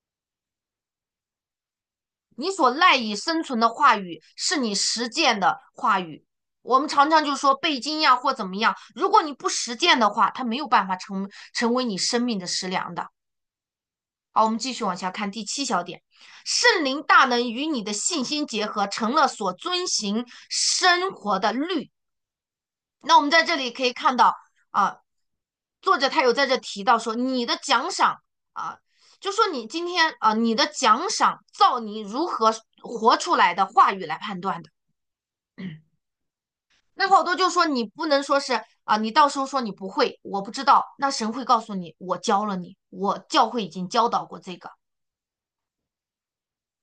你所赖以生存的话语是你实践的话语。”我们常常就说背经呀或怎么样，如果你不实践的话，它没有办法成成为你生命的食粮的。好，我们继续往下看第七小点，圣灵大能与你的信心结合，成了所遵行生活的律。那我们在这里可以看到啊，作者他有在这提到说，你的奖赏啊，就说你今天啊，你的奖赏照你如何活出来的话语来判断的。那好多就说你不能说是啊，你到时候说你不会，我不知道，那神会告诉你，我教了你，我教会已经教导过这个。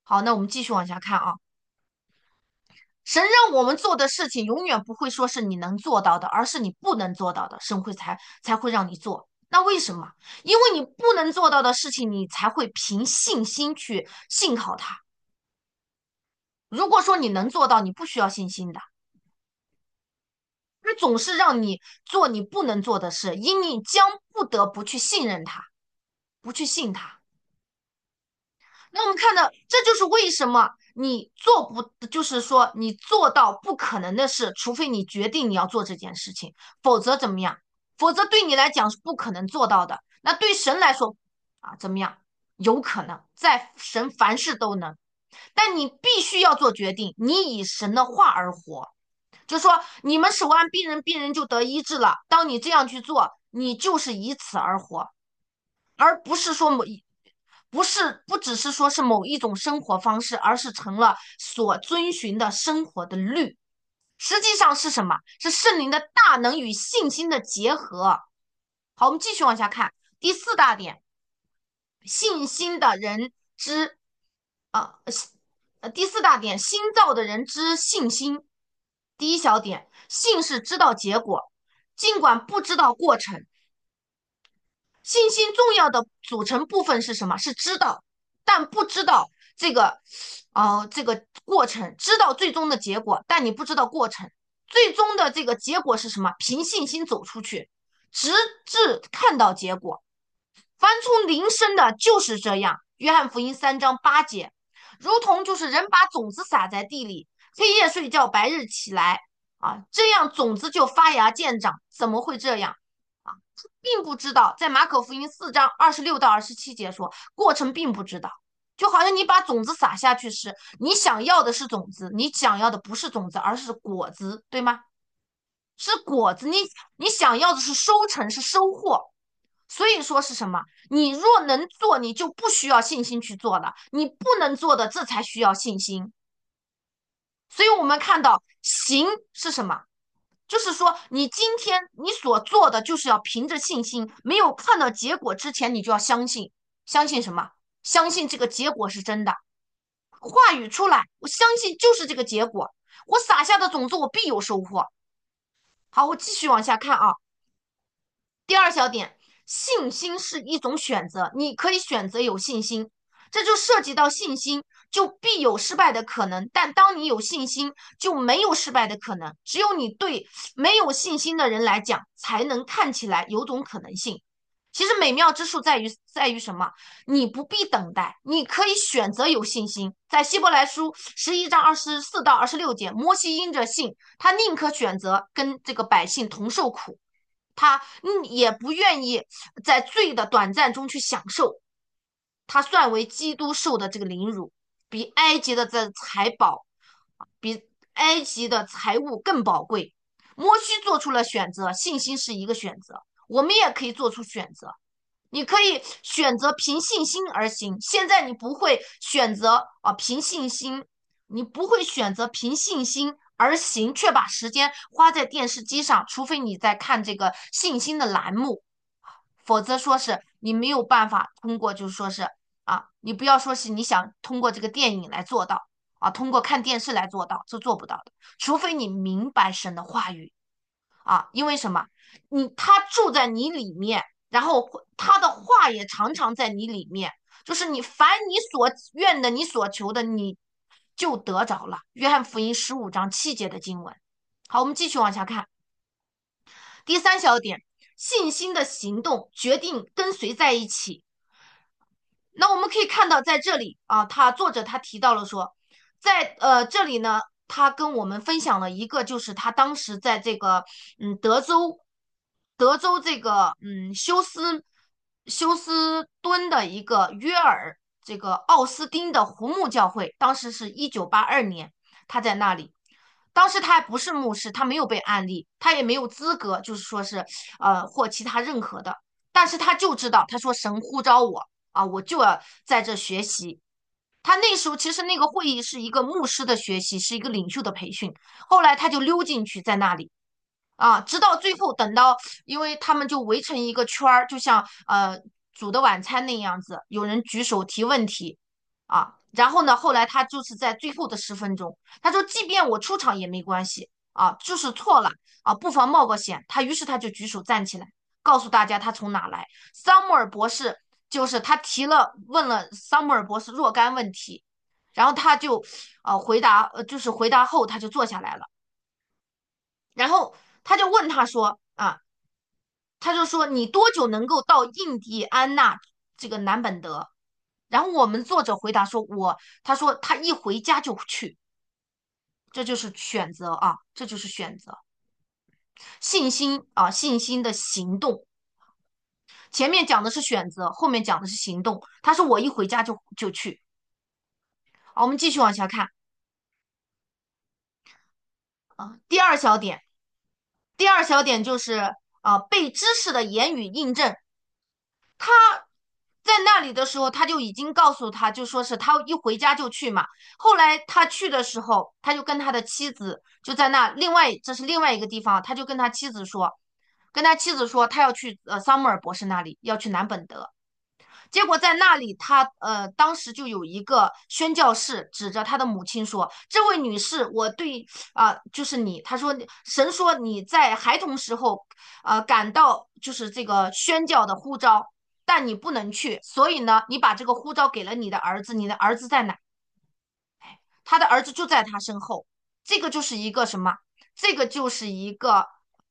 好，那我们继续往下看啊。神让我们做的事情，永远不会说是你能做到的，而是你不能做到的，神会才才会让你做。那为什么？因为你不能做到的事情，你才会凭信心去信靠他。如果说你能做到，你不需要信心的。他总是让你做你不能做的事，因你将不得不去信任他，不去信他。那我们看到，这就是为什么你做不，就是说你做到不可能的事，除非你决定你要做这件事情，否则怎么样？否则对你来讲是不可能做到的。那对神来说啊，怎么样？有可能，在神凡事都能，但你必须要做决定，你以神的话而活。就说你们手按病人，病人就得医治了。当你这样去做，你就是以此而活，而不是说某一。不是不只是说是某一种生活方式，而是成了所遵循的生活的律。实际上是什么？是圣灵的大能与信心的结合。好，我们继续往下看第四大点：信心的人之啊呃第四大点，新造的人之信心。第一小点，信是知道结果，尽管不知道过程。信心重要的组成部分是什么？是知道，但不知道这个，呃，这个过程，知道最终的结果，但你不知道过程。最终的这个结果是什么？凭信心走出去，直至看到结果。凡从灵生的，就是这样。约翰福音三章八节，如同就是人把种子撒在地里，黑夜睡觉，白日起来啊，这样种子就发芽见长。怎么会这样啊？并不知道，在马可福音四章二十六到二十七节说，过程并不知道，就好像你把种子撒下去时，你想要的是种子，你想要的不是种子，而是果子，对吗？是果子，你你想要的是收成，是收获。所以说是什么？你若能做，你就不需要信心去做了；你不能做的，这才需要信心。所以我们看到行是什么？就是说，你今天你所做的，就是要凭着信心，没有看到结果之前，你就要相信。相信什么？相信这个结果是真的。话语出来，我相信就是这个结果。我撒下的种子，我必有收获。好，我继续往下看啊。第二小点，信心是一种选择，你可以选择有信心，这就涉及到信心，就必有失败的可能。但当你有信心，就没有失败的可能。只有你对没有信心的人来讲，才能看起来有种可能性。其实美妙之处在于在于什么？你不必等待，你可以选择有信心。在希伯来书十一章二十四到二十六节，摩西因着信，他宁可选择跟这个百姓同受苦。他嗯也不愿意在罪的短暂中去享受，他算为基督受的这个凌辱，比埃及的这财宝，比埃及的财物更宝贵。摩西做出了选择，信心是一个选择，我们也可以做出选择。你可以选择凭信心而行，现在你不会选择啊凭信心，你不会选择凭信心而行，却把时间花在电视机上，除非你在看这个信心的栏目，否则说是你没有办法通过，就是说是啊，你不要说是你想通过这个电影来做到啊，通过看电视来做到，这做不到的，除非你明白神的话语啊，因为什么？你他住在你里面。然后他的话也常常在你里面，就是你凡你所愿的，你所求的，你就得着了。约翰福音十五章七节的经文。好，我们继续往下看。第三小点，信心的行动决定跟随在一起。那我们可以看到，在这里啊，他作者他提到了说，在呃这里呢，他跟我们分享了一个，就是他当时在这个嗯德州，德州这个嗯休斯休斯敦的一个约尔这个奥斯丁的胡木教会，当时是一九八二年，他在那里。当时他还不是牧师，他没有被案例，他也没有资格，就是说是呃或其他任何的，但是他就知道，他说神呼召我啊，我就要在这学习。他那时候其实那个会议是一个牧师的学习，是一个领袖的培训。后来他就溜进去在那里啊，直到最后等到，因为他们就围成一个圈儿，就像呃煮的晚餐那样子，有人举手提问题啊， 然后呢，后来他就是在最后的十分钟，他说，即便我出场也没关系啊，就是错了啊，不妨冒个险。他于是他就举手站起来，告诉大家他从哪来。桑穆尔博士就是他提了问了桑穆尔博士若干问题，然后他就呃回答，呃就是回答后他就坐下来了，然后他就问他说啊，他就说你多久能够到印第安纳这个南本德？然后我们作者回答说，我他说他一回家就去，这就是选择啊，这就是选择，信心啊，信心的行动。前面讲的是选择，后面讲的是行动。他说我一回家就就去。好，我们继续往下看啊，第二小点，第二小点就是啊，被知识的言语印证。他在那里的时候，他就已经告诉他，就说是他一回家就去嘛。后来他去的时候，他就跟他的妻子就在那另外，这是另外一个地方，他就跟他妻子说，跟他妻子说他要去呃桑穆尔博士那里，要去南本德。结果在那里，他呃当时就有一个宣教士指着他的母亲说：“这位女士，我对啊、呃就是你，他说神说你在孩童时候呃感到就是这个宣教的呼召。”但你不能去，所以呢，你把这个护照给了你的儿子，你的儿子在哪？他的儿子就在他身后。这个就是一个什么？这个就是一个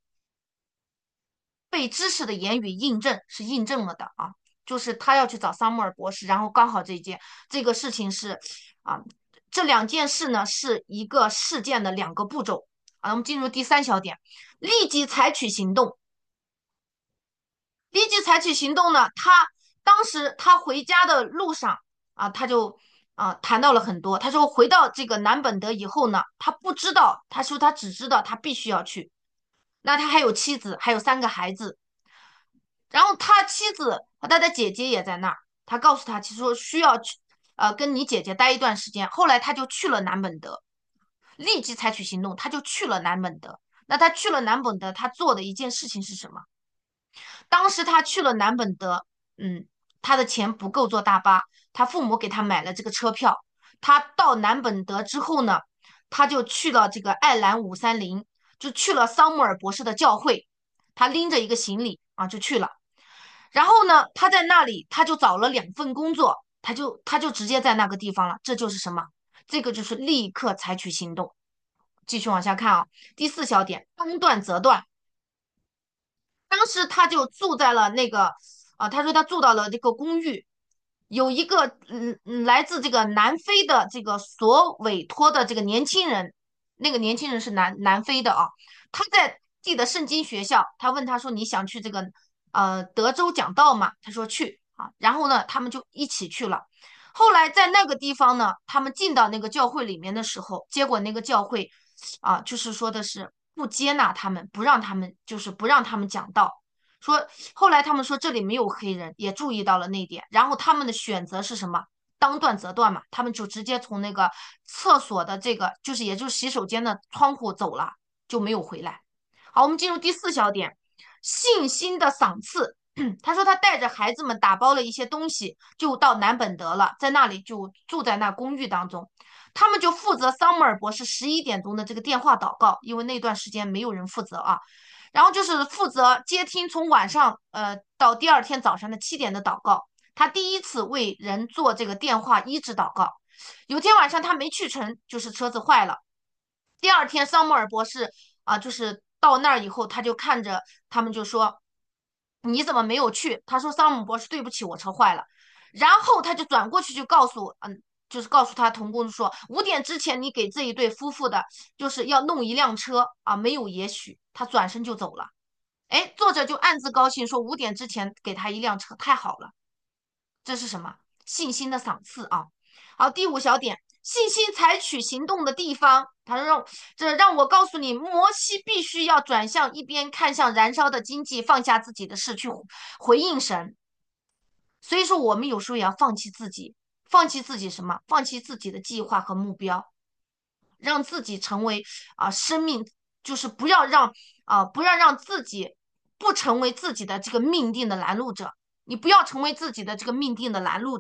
被知识的言语印证，是印证了的啊。就是他要去找桑穆尔博士，然后刚好这件这个事情是啊，这两件事呢是一个事件的两个步骤啊。我们进入第三小点，立即采取行动。立即采取行动呢，他当时他回家的路上啊，他就啊谈到了很多。他说回到这个南本德以后呢，他不知道，他说他只知道他必须要去。那他还有妻子，还有三个孩子，然后他妻子和他的姐姐也在那儿。他告诉他，其实说需要去呃跟你姐姐待一段时间。后来他就去了南本德，立即采取行动，他就去了南本德。那他去了南本德，他做的一件事情是什么？当时他去了南本德，嗯，他的钱不够坐大巴，他父母给他买了这个车票。他到南本德之后呢，他就去了这个爱兰五三零，就去了桑穆尔博士的教会。他拎着一个行李啊，就去了。然后呢，他在那里他就找了两份工作，他就他就直接在那个地方了。这就是什么？这个就是立刻采取行动。继续往下看啊，第四小点，当断则断。当时他就住在了那个，啊，他说他住到了这个公寓，有一个嗯嗯来自这个南非的这个所委托的这个年轻人，那个年轻人是南南非的啊。他在自己的圣经学校，他问他说你想去这个呃德州讲道吗？他说去啊，然后呢他们就一起去了。后来在那个地方呢，他们进到那个教会里面的时候，结果那个教会啊，就是说的是不接纳他们，不让他们，就是不让他们讲道。说后来他们说这里没有黑人，也注意到了那一点，然后他们的选择是什么？当断则断嘛，他们就直接从那个厕所的这个，就是也就是洗手间的窗户走了，就没有回来。好，我们进入第四小点，信心的赏赐。他说他带着孩子们打包了一些东西，就到南本德了，在那里就住在那公寓当中。他们就负责桑穆尔博士十一点钟的这个电话祷告，因为那段时间没有人负责啊。然后就是负责接听从晚上呃到第二天早上的七点的祷告。他第一次为人做这个电话医治祷告。有天晚上他没去成，就是车子坏了。第二天桑穆尔博士啊，就是到那儿以后，他就看着他们就说：“你怎么没有去？”他说：“桑姆博士，对不起，我车坏了。”然后他就转过去就告诉嗯，就是告诉他同工说：“五点之前你给这一对夫妇的，就是要弄一辆车啊，没有也许。”他转身就走了。哎，作者就暗自高兴说：“五点之前给他一辆车，太好了。”这是什么？信心的赏赐啊！好，第五小点，信心采取行动的地方，他说让这让我告诉你，摩西必须要转向一边，看向燃烧的经济，放下自己的事去回应神。所以说，我们有时候也要放弃自己，放弃自己什么？放弃自己的计划和目标，让自己成为啊、生命，就是不要让啊、不要让自己不成为自己的这个命定的拦路者。你不要成为自己的这个命定的拦路者。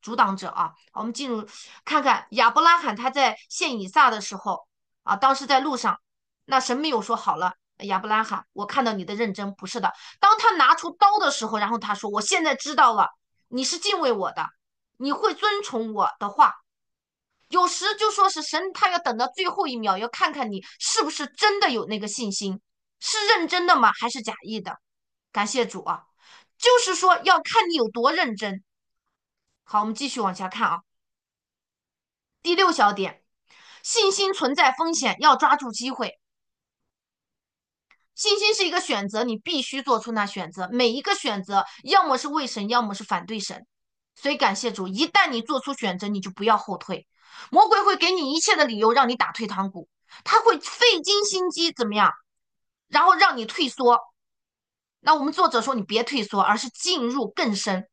阻挡者啊。好，我们进入看看亚伯拉罕他在献以撒的时候啊，当时在路上，那神没有说好了，亚伯拉罕，我看到你的认真，不是的。当他拿出刀的时候，然后他说，我现在知道了，你是敬畏我的，你会遵从我的话。有时就说是神，他要等到最后一秒，要看看你是不是真的有那个信心，是认真的吗？还是假意的？感谢主啊，就是说要看你有多认真。好，我们继续往下看啊。第六小点，信心存在风险，要抓住机会。信心是一个选择，你必须做出那选择。每一个选择，要么是为神，要么是反对神。所以感谢主，一旦你做出选择，你就不要后退。魔鬼会给你一切的理由，让你打退堂鼓，他会费尽心机怎么样，然后让你退缩。那我们作者说，你别退缩，而是进入更深。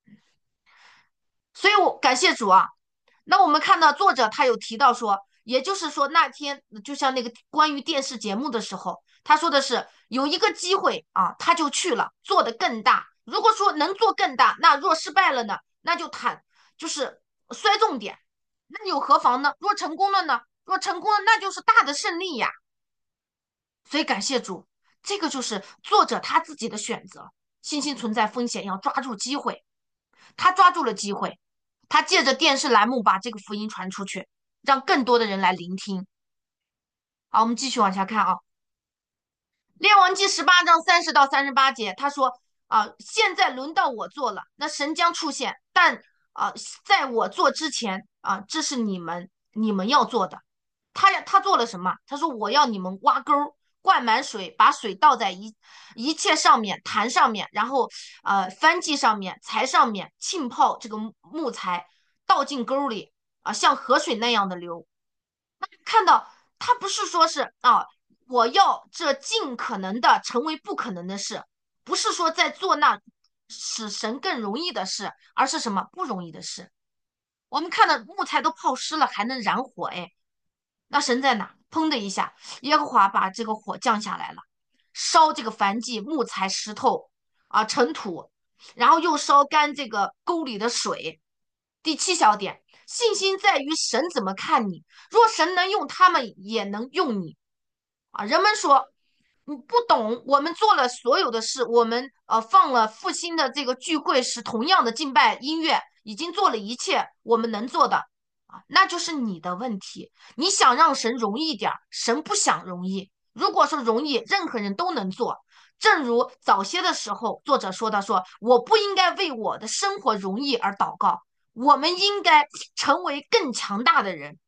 所以我感谢主啊。那我们看到作者他有提到说，也就是说那天就像那个关于电视节目的时候，他说的是有一个机会啊，他就去了，做得更大。如果说能做更大，那若失败了呢，那就坦就是摔重点，那又何妨呢？若成功了呢？若成功了，那就是大的胜利呀。所以感谢主，这个就是作者他自己的选择。信心存在风险，要抓住机会。他抓住了机会，他借着电视栏目把这个福音传出去，让更多的人来聆听。好，我们继续往下看啊，《列王记》十八章三十到三十八节，他说啊，现在轮到我做了，那神将出现，但啊，在我做之前啊，这是你们你们要做的。他要他做了什么？他说我要你们挖沟，灌满水，把水倒在一一切上面，坛上面，然后呃燔祭上面，柴上面浸泡这个木材，倒进沟里啊，像河水那样的流。看到他不是说是啊，我要这尽可能的成为不可能的事，不是说在做那使神更容易的事，而是什么不容易的事。我们看到木材都泡湿了，还能燃火，哎，那神在哪？砰的一下，耶和华把这个火降下来了，烧这个燔祭、木材、石头啊、尘土，然后又烧干这个沟里的水。第七小点，信心在于神怎么看你。若神能用他们，也能用你啊。人们说你不懂，我们做了所有的事，我们呃放了复兴的这个聚会是同样的敬拜音乐，已经做了一切我们能做的啊，那就是你的问题。你想让神容易点儿，神不想容易。如果说容易，任何人都能做。正如早些的时候，作者说的说，我不应该为我的生活容易而祷告，我们应该成为更强大的人。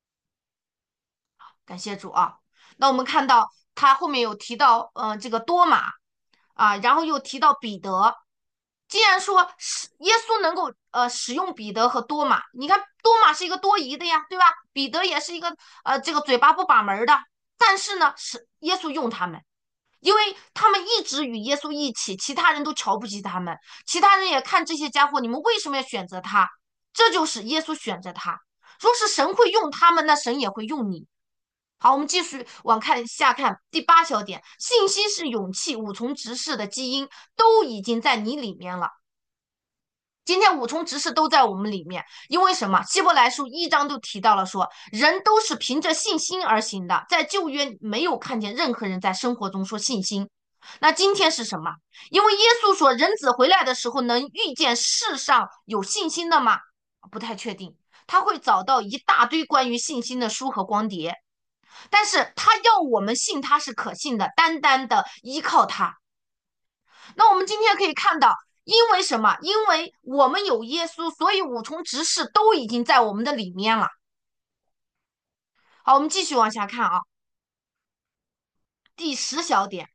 感谢主啊！那我们看到他后面有提到，嗯、呃，这个多马啊，然后又提到彼得。既然说是耶稣能够呃使用彼得和多马，你看多马是一个多疑的呀，对吧？彼得也是一个呃这个嘴巴不把门的，但是呢，是耶稣用他们，因为他们一直与耶稣一起，其他人都瞧不起他们，其他人也看这些家伙，你们为什么要选择他？这就是耶稣选择他。若是神会用他们，那神也会用你。好，我们继续往看下看第八小点，信心是勇气，五重执事的基因都已经在你里面了。今天五重执事都在我们里面，因为什么？希伯来书一章都提到了说，人都是凭着信心而行的。在旧约没有看见任何人在生活中说信心。那今天是什么？因为耶稣说，人子回来的时候能遇见世上有信心的吗？不太确定。他会找到一大堆关于信心的书和光碟，但是他要我们信他是可信的，单单的依靠他。那我们今天可以看到，因为什么？因为我们有耶稣，所以五重执事都已经在我们的里面了。好，我们继续往下看啊，第十小点，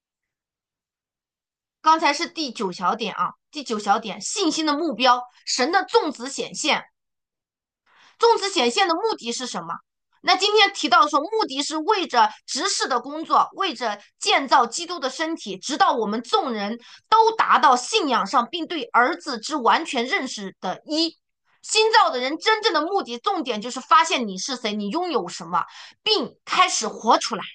刚才是第九小点啊，第九小点，信心的目标，神的众子显现。众子显现的目的是什么？那今天提到说，目的是为着执事的工作，为着建造基督的身体，直到我们众人都达到信仰上，并对儿子之完全认识的一。新造的人真正的目的，重点就是发现你是谁，你拥有什么，并开始活出来。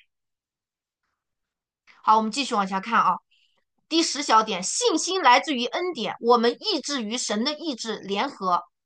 好，我们继续往下看啊。第十小点，信心来自于恩典，我们意志与神的意志联合。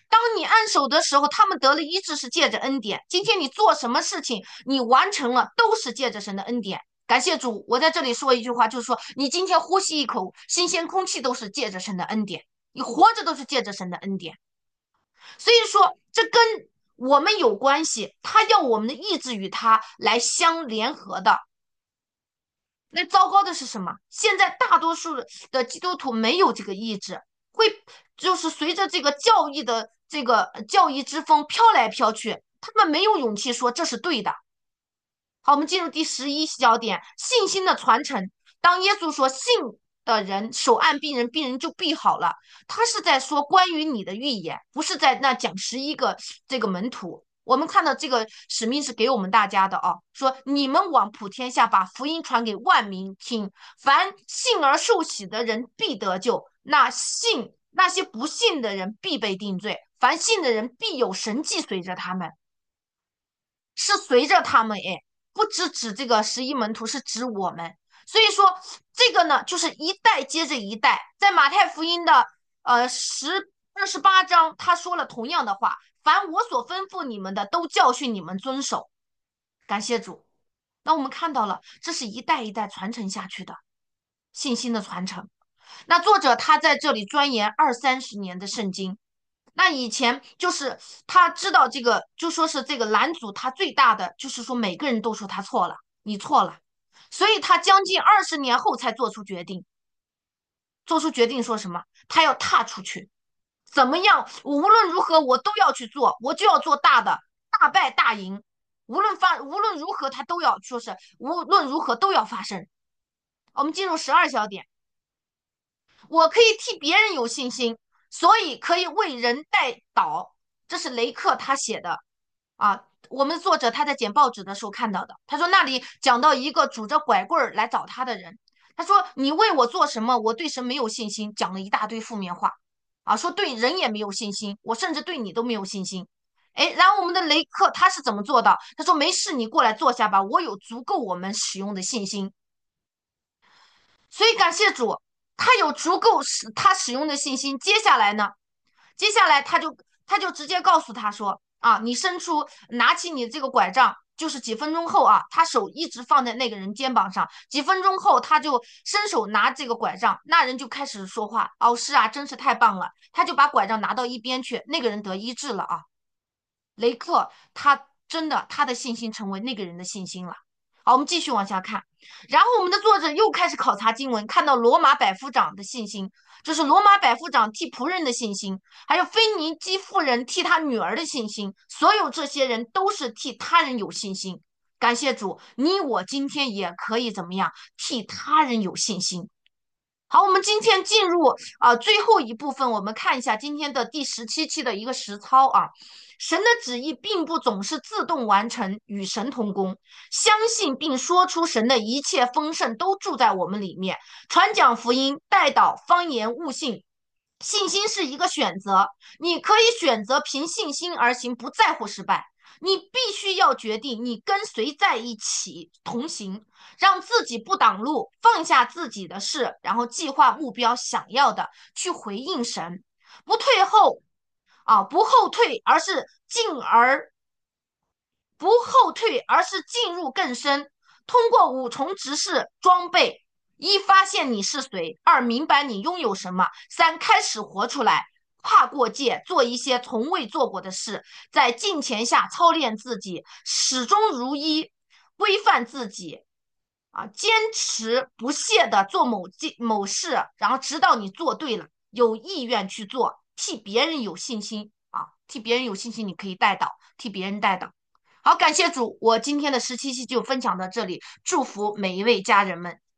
当你按手的时候，他们得了医治是借着恩典。今天你做什么事情，你完成了，都是借着神的恩典。感谢主，我在这里说一句话，就是说，你今天呼吸一口新鲜空气，都是借着神的恩典，你活着都是借着神的恩典。所以说，这跟我们有关系，他要我们的意志与他来相联合的。那糟糕的是什么？现在大多数的基督徒没有这个意志，会就是随着这个教义的这个教义之风飘来飘去，他们没有勇气说这是对的。好，我们进入第十一小点，信心的传承。当耶稣说信的人手按病人，病人就必好了，他是在说关于你的预言，不是在那讲十一个这个门徒。我们看到这个使命是给我们大家的啊，说你们往普天下把福音传给万民听，凡信而受洗的人必得救，那信那些不信的人必被定罪，凡信的人必有神迹随着他们，是随着他们哎。不只指这个十一门徒，是指我们。所以说，这个呢，就是一代接着一代。在马太福音的呃十二十八章，他说了同样的话：凡我所吩咐你们的，都教训你们遵守。感谢主。那我们看到了，这是一代一代传承下去的信心的传承。那作者他在这里钻研二三十年的圣经。那以前就是他知道这个，就说是这个拦阻他最大的，就是说每个人都说他错了，你错了，所以他将近二十年后才做出决定，做出决定说什么？他要踏出去，怎么样？我无论如何我都要去做，我就要做大的，大败大赢，无论发无论如何他都要说是无论如何都要发生。我们进入十二小点，我可以替别人有信心，所以可以为人代祷。这是雷克他写的啊，我们作者他在捡报纸的时候看到的。他说那里讲到一个拄着拐棍来找他的人，他说你为我做什么？我对神没有信心，讲了一大堆负面话啊，说对人也没有信心，我甚至对你都没有信心。哎，然后我们的雷克他是怎么做到？他说没事，你过来坐下吧，我有足够我们使用的信心。所以感谢主，他有足够使他使用的信心。接下来呢？接下来他就他就直接告诉他说啊，你伸出拿起你这个拐杖，就是几分钟后啊，他手一直放在那个人肩膀上，几分钟后他就伸手拿这个拐杖，那人就开始说话，哦是啊，真是太棒了，他就把拐杖拿到一边去，那个人得医治了啊。雷克他真的他的信心成为那个人的信心了。好，我们继续往下看。然后我们的作者又开始考察经文，看到罗马百夫长的信心，就是罗马百夫长替仆人的信心，还有腓尼基妇人替他女儿的信心。所有这些人都是替他人有信心。感谢主，你我今天也可以怎么样替他人有信心。好，我们今天进入啊、呃、最后一部分，我们看一下今天的第十七期的一个实操啊。神的旨意并不总是自动完成，与神同工。相信并说出神的一切丰盛都住在我们里面。传讲福音、带导、方言、悟性。信心是一个选择，你可以选择凭信心而行，不在乎失败。你必须要决定，你跟随在一起同行，让自己不挡路，放下自己的事，然后计划目标，想要的去回应神，不退后啊，不后退，而是进而不后退，而是进入更深。通过五重执事装备：一、发现你是谁；二、明白你拥有什么；三、开始活出来，跨过界，做一些从未做过的事，在镜前下操练自己，始终如一，规范自己。啊，坚持不懈的做某件某事，然后直到你做对了，有意愿去做，替别人有信心啊，替别人有信心，你可以带导，替别人带导。好，感谢主，我今天的十七期就分享到这里，祝福每一位家人们。